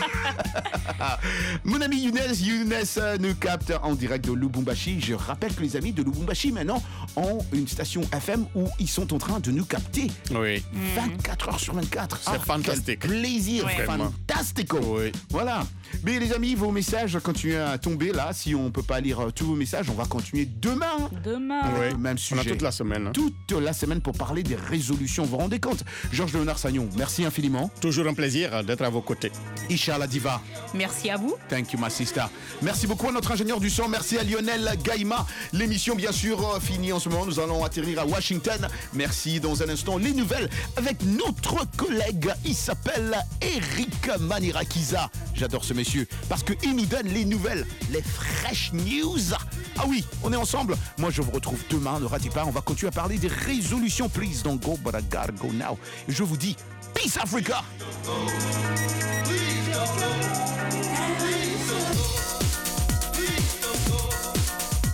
Mon ami Younes nous capte en direct de Lubumbashi. Je rappelle que les amis de Lubumbashi maintenant ont une station FM où ils sont en train de nous capter. Oui. 24 heures sur 24. C'est fantastique. Quel plaisir, Vraiment. fantastico. Oui. Voilà. Mais les amis, vos messages continuent à tomber là. Si on ne peut pas lire tous vos messages, on va continuer demain. Avec le même sujet. On a toute la semaine. Toute la semaine pour parler des résolutions. Vous vous rendez compte? Georges Léonard Sagnon, merci infiniment. Toujours un plaisir d'être à vos côtés. Isha Diva. Merci à vous. Thank you, my sister. Merci beaucoup à notre ingénieur du son. Merci à Lionel Gaïma. L'émission, bien sûr, finie en ce moment. Nous allons atterrir à Washington. Merci. Dans un instant, les nouvelles avec notre collègue. Il s'appelle Eric Manirakiza. J'adore ce monsieur parce qu'il nous donne les nouvelles, les fresh news. Ah oui, on est ensemble. Moi, je vous retrouve demain. Ne ratez pas. On va continuer à parler des résolutions. Please don't go, but I gotta go now. Et je vous dis, peace Africa. Please don't go.